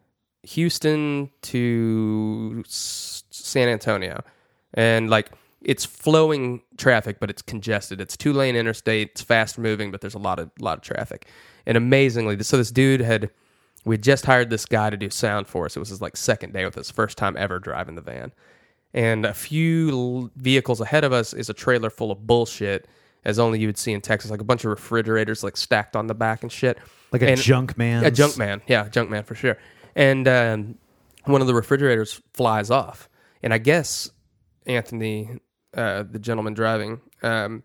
Houston to S- San Antonio, and like it's flowing traffic, but it's congested. It's two lane interstate. It's fast moving, but there's a lot of lot of traffic. And amazingly, so this dude had we had just hired this guy to do sound for us. It was his like second day with us, first time ever driving the van. And a few l- vehicles ahead of us is a trailer full of bullshit, as only you would see in Texas, like a bunch of refrigerators like stacked on the back and shit. Like a And- junk man. A junk man, yeah, junk man for sure. And um, one of the refrigerators flies off, and I guess Anthony, uh, the gentleman driving, um,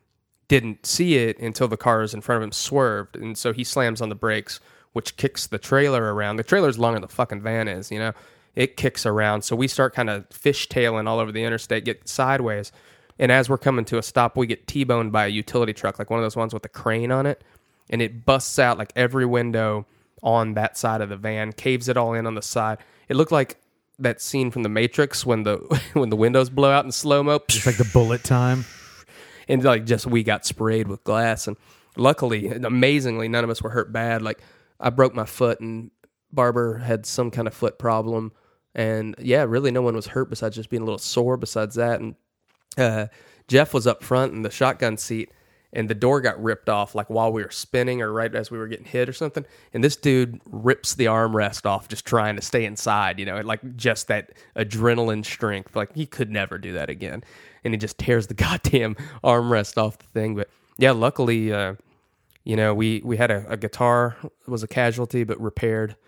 didn't see it until the cars in front of him swerved, and so he slams on the brakes, which kicks the trailer around. The trailer's longer than the fucking van is, you know. It kicks around, so we start kind of fishtailing all over the interstate, get sideways, and as we're coming to a stop, we get T-boned by a utility truck, like one of those ones with a crane on it, and it busts out like every window on that side of the van, caves it all in on the side. It looked like that scene from The Matrix when the when the windows blow out in slow-mo. It's like the bullet time. And like just we got sprayed with glass, and luckily, and amazingly, none of us were hurt bad. Like I broke my foot, and Barber had some kind of foot problem, and yeah, really no one was hurt besides just being a little sore. Besides that, and uh, Jeff was up front in the shotgun seat, and the door got ripped off like while we were spinning or right as we were getting hit or something. And this dude rips the armrest off just trying to stay inside, you know, like just that adrenaline strength. Like he could never do that again. And he just tears the goddamn armrest off the thing. But yeah, luckily, uh, you know, we, we had a, a guitar was a casualty, but repaired.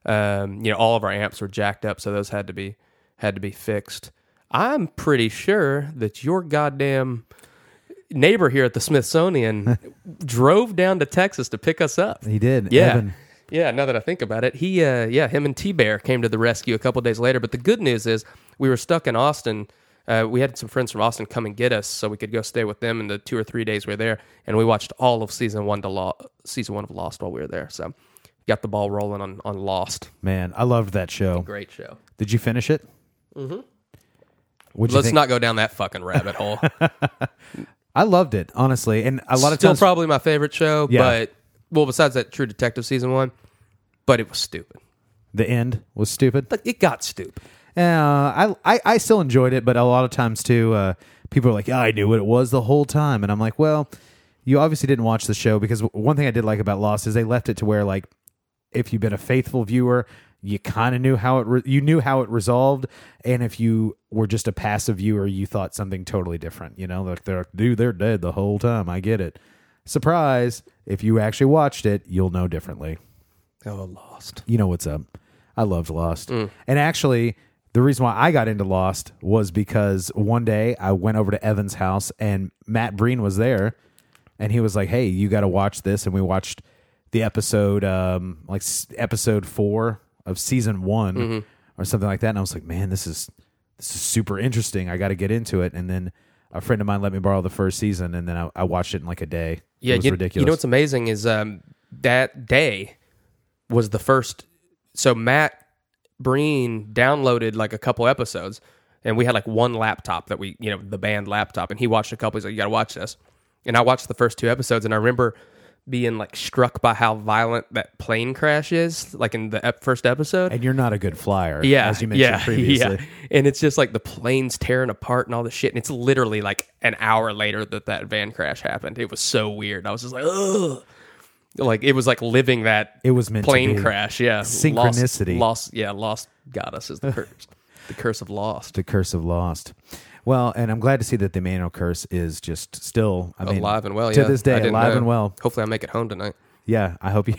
Um, you know, all of our amps were jacked up, so those had to be had to be fixed. I'm pretty sure that your goddamn neighbor here at the Smithsonian drove down to Texas to pick us up. He did. Yeah. Evan. Yeah, now that I think about it, he, uh, yeah, him and T-Bear came to the rescue a couple days later. But the good news is we were stuck in Austin. Uh, we had some friends from Austin come and get us so we could go stay with them in the two or three days we were there. And we watched all of season one to Lo- season one of Lost while we were there. So got the ball rolling on, on Lost. Man, I loved that show. Great show. Did you finish it? Mm-hmm. What'd you Let's think? not go down that fucking rabbit hole. I loved it, honestly. And a lot of Still times... probably my favorite show, Yeah. but, well, besides that True Detective season one, but it was stupid. The end was stupid. Like, it got stupid. Uh, I, I I still enjoyed it, but a lot of times too, uh, people are like, oh, I knew what it was the whole time. And I'm like, well, you obviously didn't watch the show, because one thing I did like about Lost is they left it to where, like, if you've been a faithful viewer, you kind of knew how it re- you knew how it resolved, and if you were just a passive viewer, you thought something totally different. You know, like they're like, dude, they're dead the whole time. I get it. Surprise! If you actually watched it, you'll know differently. Oh, Lost. You know what's up. I loved Lost, Mm. and actually, the reason why I got into Lost was because one day I went over to Evan's house and Matt Breen was there, and he was like, "Hey, you got to watch this." And we watched the episode, um, like s- episode four of season one Mm-hmm. or something like that. And I was like, "Man, this is this is super interesting. I got to get into it." And then a friend of mine let me borrow the first season, and then I, I watched it in like a day. Yeah, it was you, ridiculous. You know what's amazing is um, that day was the first. So Matt Breen downloaded like a couple episodes, and we had like one laptop that we, you know, the band laptop, and he watched a couple. He's like, "You got to watch this," and I watched the first two episodes, and I remember being like struck by how violent that plane crash is, like in the ep- first episode. And you're not a good flyer, Yeah, as you mentioned yeah, previously. yeah. And it's just like the plane's tearing apart and all the shit, and it's literally like an hour later that that van crash happened. It was so weird. I was just like, ugh. Like it was like living that It was meant to plane be. crash. Yeah, Synchronicity. Lost, lost, yeah, lost got us is the curse, the curse of lost. The curse of Lost. Well, and I'm glad to see that the Emmanuel curse is just still, I mean, Alive and well. to Yeah, this I day, didn't alive know. and well. Hopefully, I make it home tonight. Yeah, I hope you.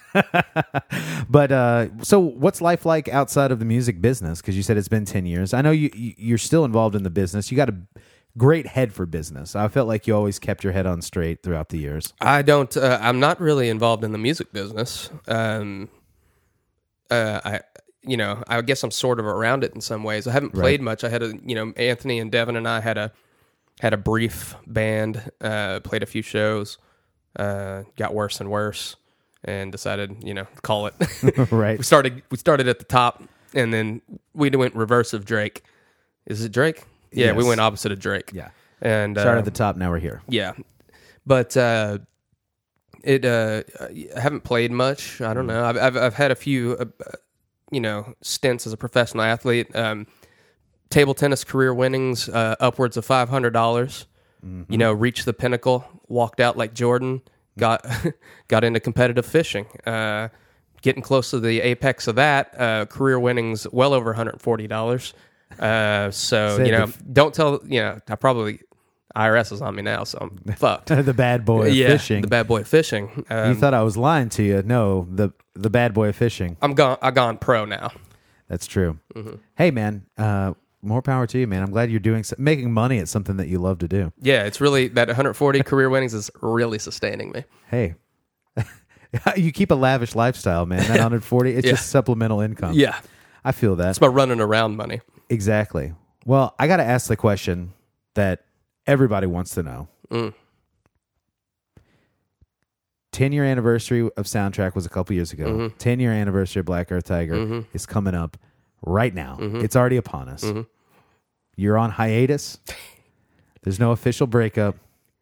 But uh, so, what's life like outside of the music business? Because you said it's been ten years. I know you you- you're still involved in the business. You got a great head for business. I felt like you always kept your head on straight throughout the years. I don't. Uh, I'm not really involved in the music business. Um, uh, I, you know, I guess I'm sort of around it in some ways. I haven't played much. I had a, you know, Anthony and Devin and I had a had a brief band. Uh, played a few shows. Uh, got worse and worse, and decided, you know, call it. Right. We started. We started at the top, and then we went reverse of Drake. Is it Drake? Yeah, we Yes. went opposite of Drake. Yeah. And Started uh, at the top. Now we're here. yeah, but uh, it uh, I haven't played much. I don't know. I've I've, I've had a few, uh, you know, stints as a professional athlete. Um, table tennis career winnings uh, upwards of five hundred dollars. Mm-hmm. You know, reached the pinnacle. Walked out like Jordan. Got got into competitive fishing. Uh, getting close to the apex of that. Uh, career winnings well over one hundred forty dollars. Uh, so Say you know, the- don't tell. You know, I probably. I R S is on me now, so I'm fucked. The bad boy of yeah, fishing. the bad boy of fishing. Um, You thought I was lying to you. No, the the bad boy of fishing. I'm gone. I gone pro now. That's true. Mm-hmm. Hey, man, uh, more power to you, man. I'm glad you're doing so- making money at something that you love to do. Yeah, it's really that one hundred forty career winnings is really sustaining me. Hey, you keep a lavish lifestyle, man. That one hundred forty, it's Yeah. just supplemental income. Yeah, I feel that. it's my running around money. Exactly. Well, I got to ask the question that everybody wants to know. Mm. ten-year anniversary of Soundtrack was a couple years ago. Mm-hmm. ten-year anniversary of Black Earth Tiger Mhm. is coming up right now. Mm-hmm. It's already upon us. Mhm. You're on hiatus. There's no official breakup.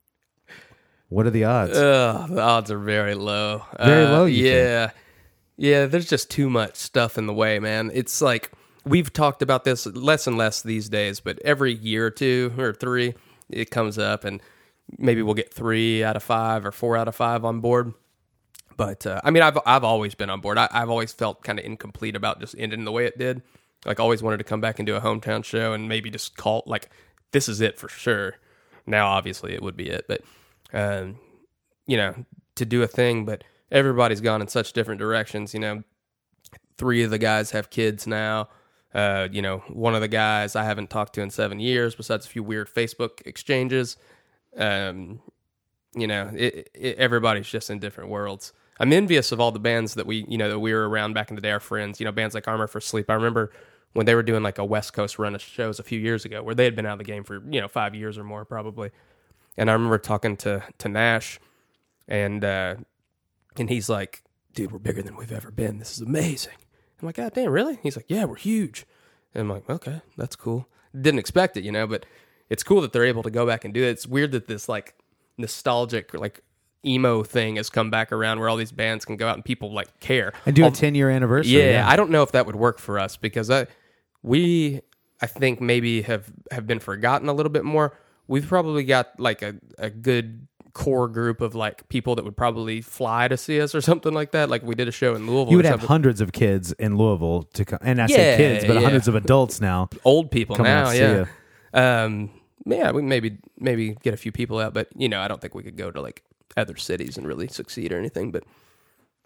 What are the odds? Ugh, the odds are very low. Very Uh, low, you think? Yeah, yeah. There's just too much stuff in the way, man. It's like we've talked about this less and less these days, but every year or two or three, it comes up, and maybe we'll get three out of five or four out of five on board. But uh, I mean, I've I've always been on board. I, I've always felt kind of incomplete about just ending the way it did. Like, always wanted to come back and do a hometown show and maybe just call like this is it for sure. Now, obviously, it would be it, but um, you know, to do a thing. But everybody's gone in such different directions. You know, three of the guys have kids now. Uh, you know, one of the guys I haven't talked to in seven years, besides a few weird Facebook exchanges. Um, you know, it, it, everybody's just in different worlds. I'm envious of all the bands that we, you know, that we were around back in the day, our friends, you know, bands like Armor for Sleep. I remember when they were doing like a West Coast run of shows a few years ago where they had been out of the game for, you know, five years or more probably. And I remember talking to, to Nash and, uh, and he's like, dude, we're bigger than we've ever been. This is amazing. I'm like, God damn, really? He's like, yeah, we're huge. And I'm like, okay, that's cool. Didn't expect it, you know, but it's cool that they're able to go back and do it. It's weird that this like nostalgic, like emo thing has come back around where all these bands can go out and people like care. And do a Al- ten-year anniversary. yeah, I don't know if that would work for us because I, we, I think maybe have, have been forgotten a little bit more. We've probably got like a, a good core group of like people that would probably fly to see us or something like that. Like we did a show in Louisville. You or would have something. hundreds of kids in Louisville to come. And I Yeah, say kids, but yeah. hundreds of adults now. Old people coming out now, to see yeah. you. Um, yeah, we maybe maybe get a few people out, but you know, I don't think we could go to like other cities and really succeed or anything. But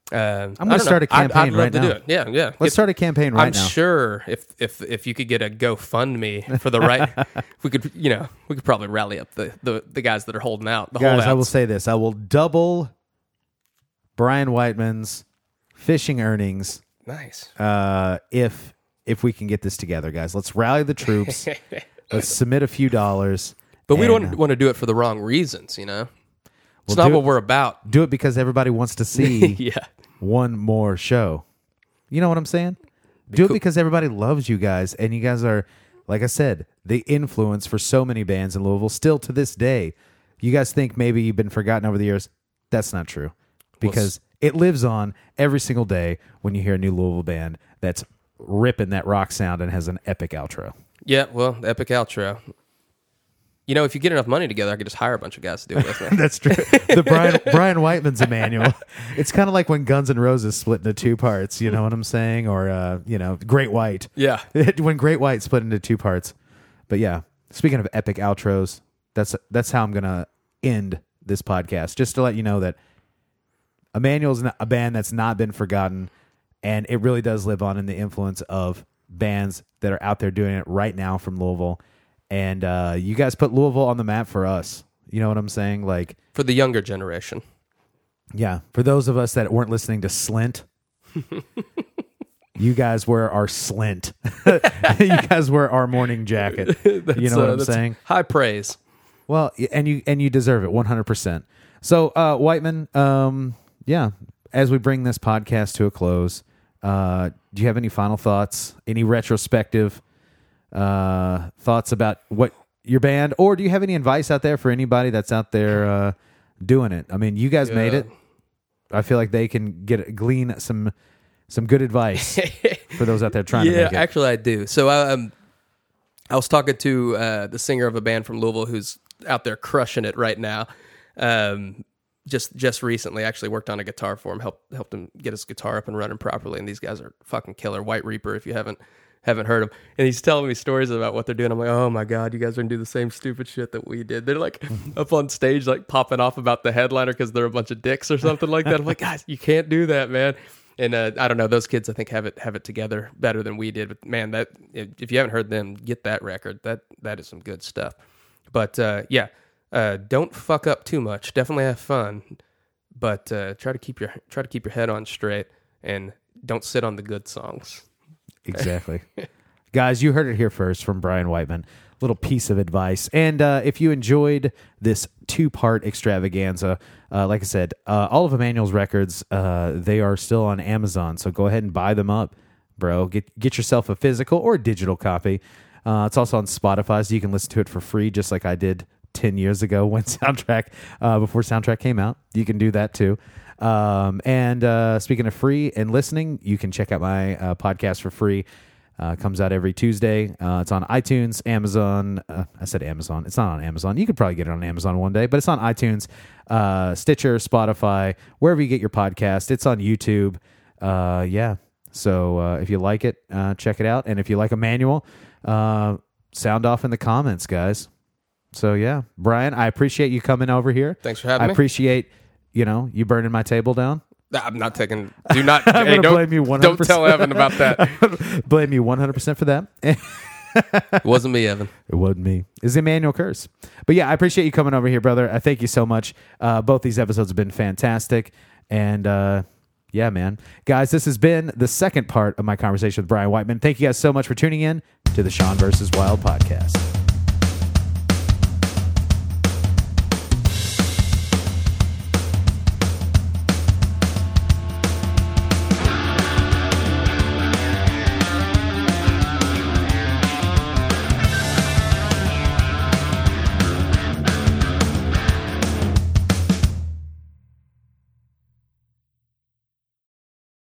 Uh, I'm going to start a campaign I'd, I'd love right to now. do it. Yeah, yeah. Let's If- start a campaign right I'm now. sure if if if you could get a GoFundMe for the right, we could you know we could probably rally up the the, the guys that are holding out. The Guys, holdouts. I will say this. I will double Brian Whiteman's fishing earnings nice. uh, if if we can get this together, guys. Let's rally the troops. Let's submit a few dollars. But we and don't want to do it for the wrong reasons, you know. It's Well, not do what it- we're about. Do it because everybody wants to see Yeah. one more show. You know what I'm saying? Do it cool. because everybody loves you guys, and you guys are, like I said, the influence for so many bands in Louisville. Still to this day, you guys think maybe you've been forgotten over the years. That's not true, because it lives on every single day when you hear a new Louisville band that's ripping that rock sound and has an epic outro. Yeah. Well, the epic outro. You know, if you get enough money together, I could just hire a bunch of guys to do it with me. That's true. The Brian Brian Whiteman's Emmanuel. It's kind of like when Guns N' Roses split into two parts. You know what I'm saying? Or uh, you know, Great White. Yeah. When Great White split into two parts. But yeah, speaking of epic outros, that's that's how I'm gonna end this podcast. Just to let you know that Emmanuel's not a band that's not been forgotten, and it really does live on in the influence of bands that are out there doing it right now from Louisville. And uh, you guys put Louisville on the map for us. You know what I'm saying? Like, For the younger generation. yeah, for those of us that weren't listening to Slint, you guys were our Slint. You guys were our morning jacket. You know what uh, I'm that's saying? High praise. Well, and you and you deserve it one hundred percent. So, uh, Whiteman, um, yeah, as we bring this podcast to a close, uh, do you have any final thoughts? Any retrospective uh, thoughts about what your band, or do you have any advice out there for anybody that's out there uh, doing it? I mean, you guys made Yeah. it. I feel like they can get glean some some good advice for those out there trying to Yeah, make it. actually, I do. So I, um, I was talking to uh, the singer of a band from Louisville who's out there crushing it right now. Um, just just recently, actually worked on a guitar for him, helped helped him get his guitar up and running properly. And these guys are fucking killer. White Reaper, if you haven't haven't heard him. And he's telling me stories about what they're doing. I'm like, oh my god, you guys are gonna do the same stupid shit that we did. They're like up on stage, like popping off about the headliner because they're a bunch of dicks or something like that. I'm like, guys, you can't do that, man. And uh, I don't know, those kids I think have it have it together better than we did. But man, that if, if you haven't heard them, get that record. That that is some good stuff. But uh, yeah, uh, don't fuck up too much. Definitely have fun, but uh, try to keep your try to keep your head on straight and don't sit on the good songs. Exactly. Guys, you heard it here first from Brian Whiteman. Little piece of advice. And uh, if you enjoyed this two-part extravaganza, uh, like I said, uh, all of Emmanuel's records, uh, they are still on Amazon. So go ahead and buy them up, bro. Get get yourself a physical or digital copy. Uh, it's also on Spotify, so you can listen to it for free, just like I did ten years ago when Soundtrack, uh, before Soundtrack came out. You can do that too. Um, and uh, speaking of free and listening, you can check out my uh, podcast for free. Uh, comes out every Tuesday. Uh, it's on iTunes, Amazon. Uh, I said Amazon. It's not on Amazon. You could probably get it on Amazon one day, but it's on iTunes, uh, Stitcher, Spotify, wherever you get your podcast. It's on YouTube. Uh, yeah. So uh, if you like it, uh, check it out. And if you like Emmanuel, uh, sound off in the comments, guys. So yeah, Brian, I appreciate you coming over here. Thanks for having I me. appreciate, you know, you burning my table down. I'm not taking. Do not. I'm hey, gonna don't, blame you one hundred don't percent. tell Evan about that. Blame you one hundred percent for that. It wasn't me, Evan. It wasn't me. It's Emmanuel Curse. But yeah, I appreciate you coming over here, brother. I thank you so much. Uh, both these episodes have been fantastic. And uh, yeah, man. Guys, this has been the second part of my conversation with Brian Whiteman. Thank you guys so much for tuning in to the Sean versus Wild podcast.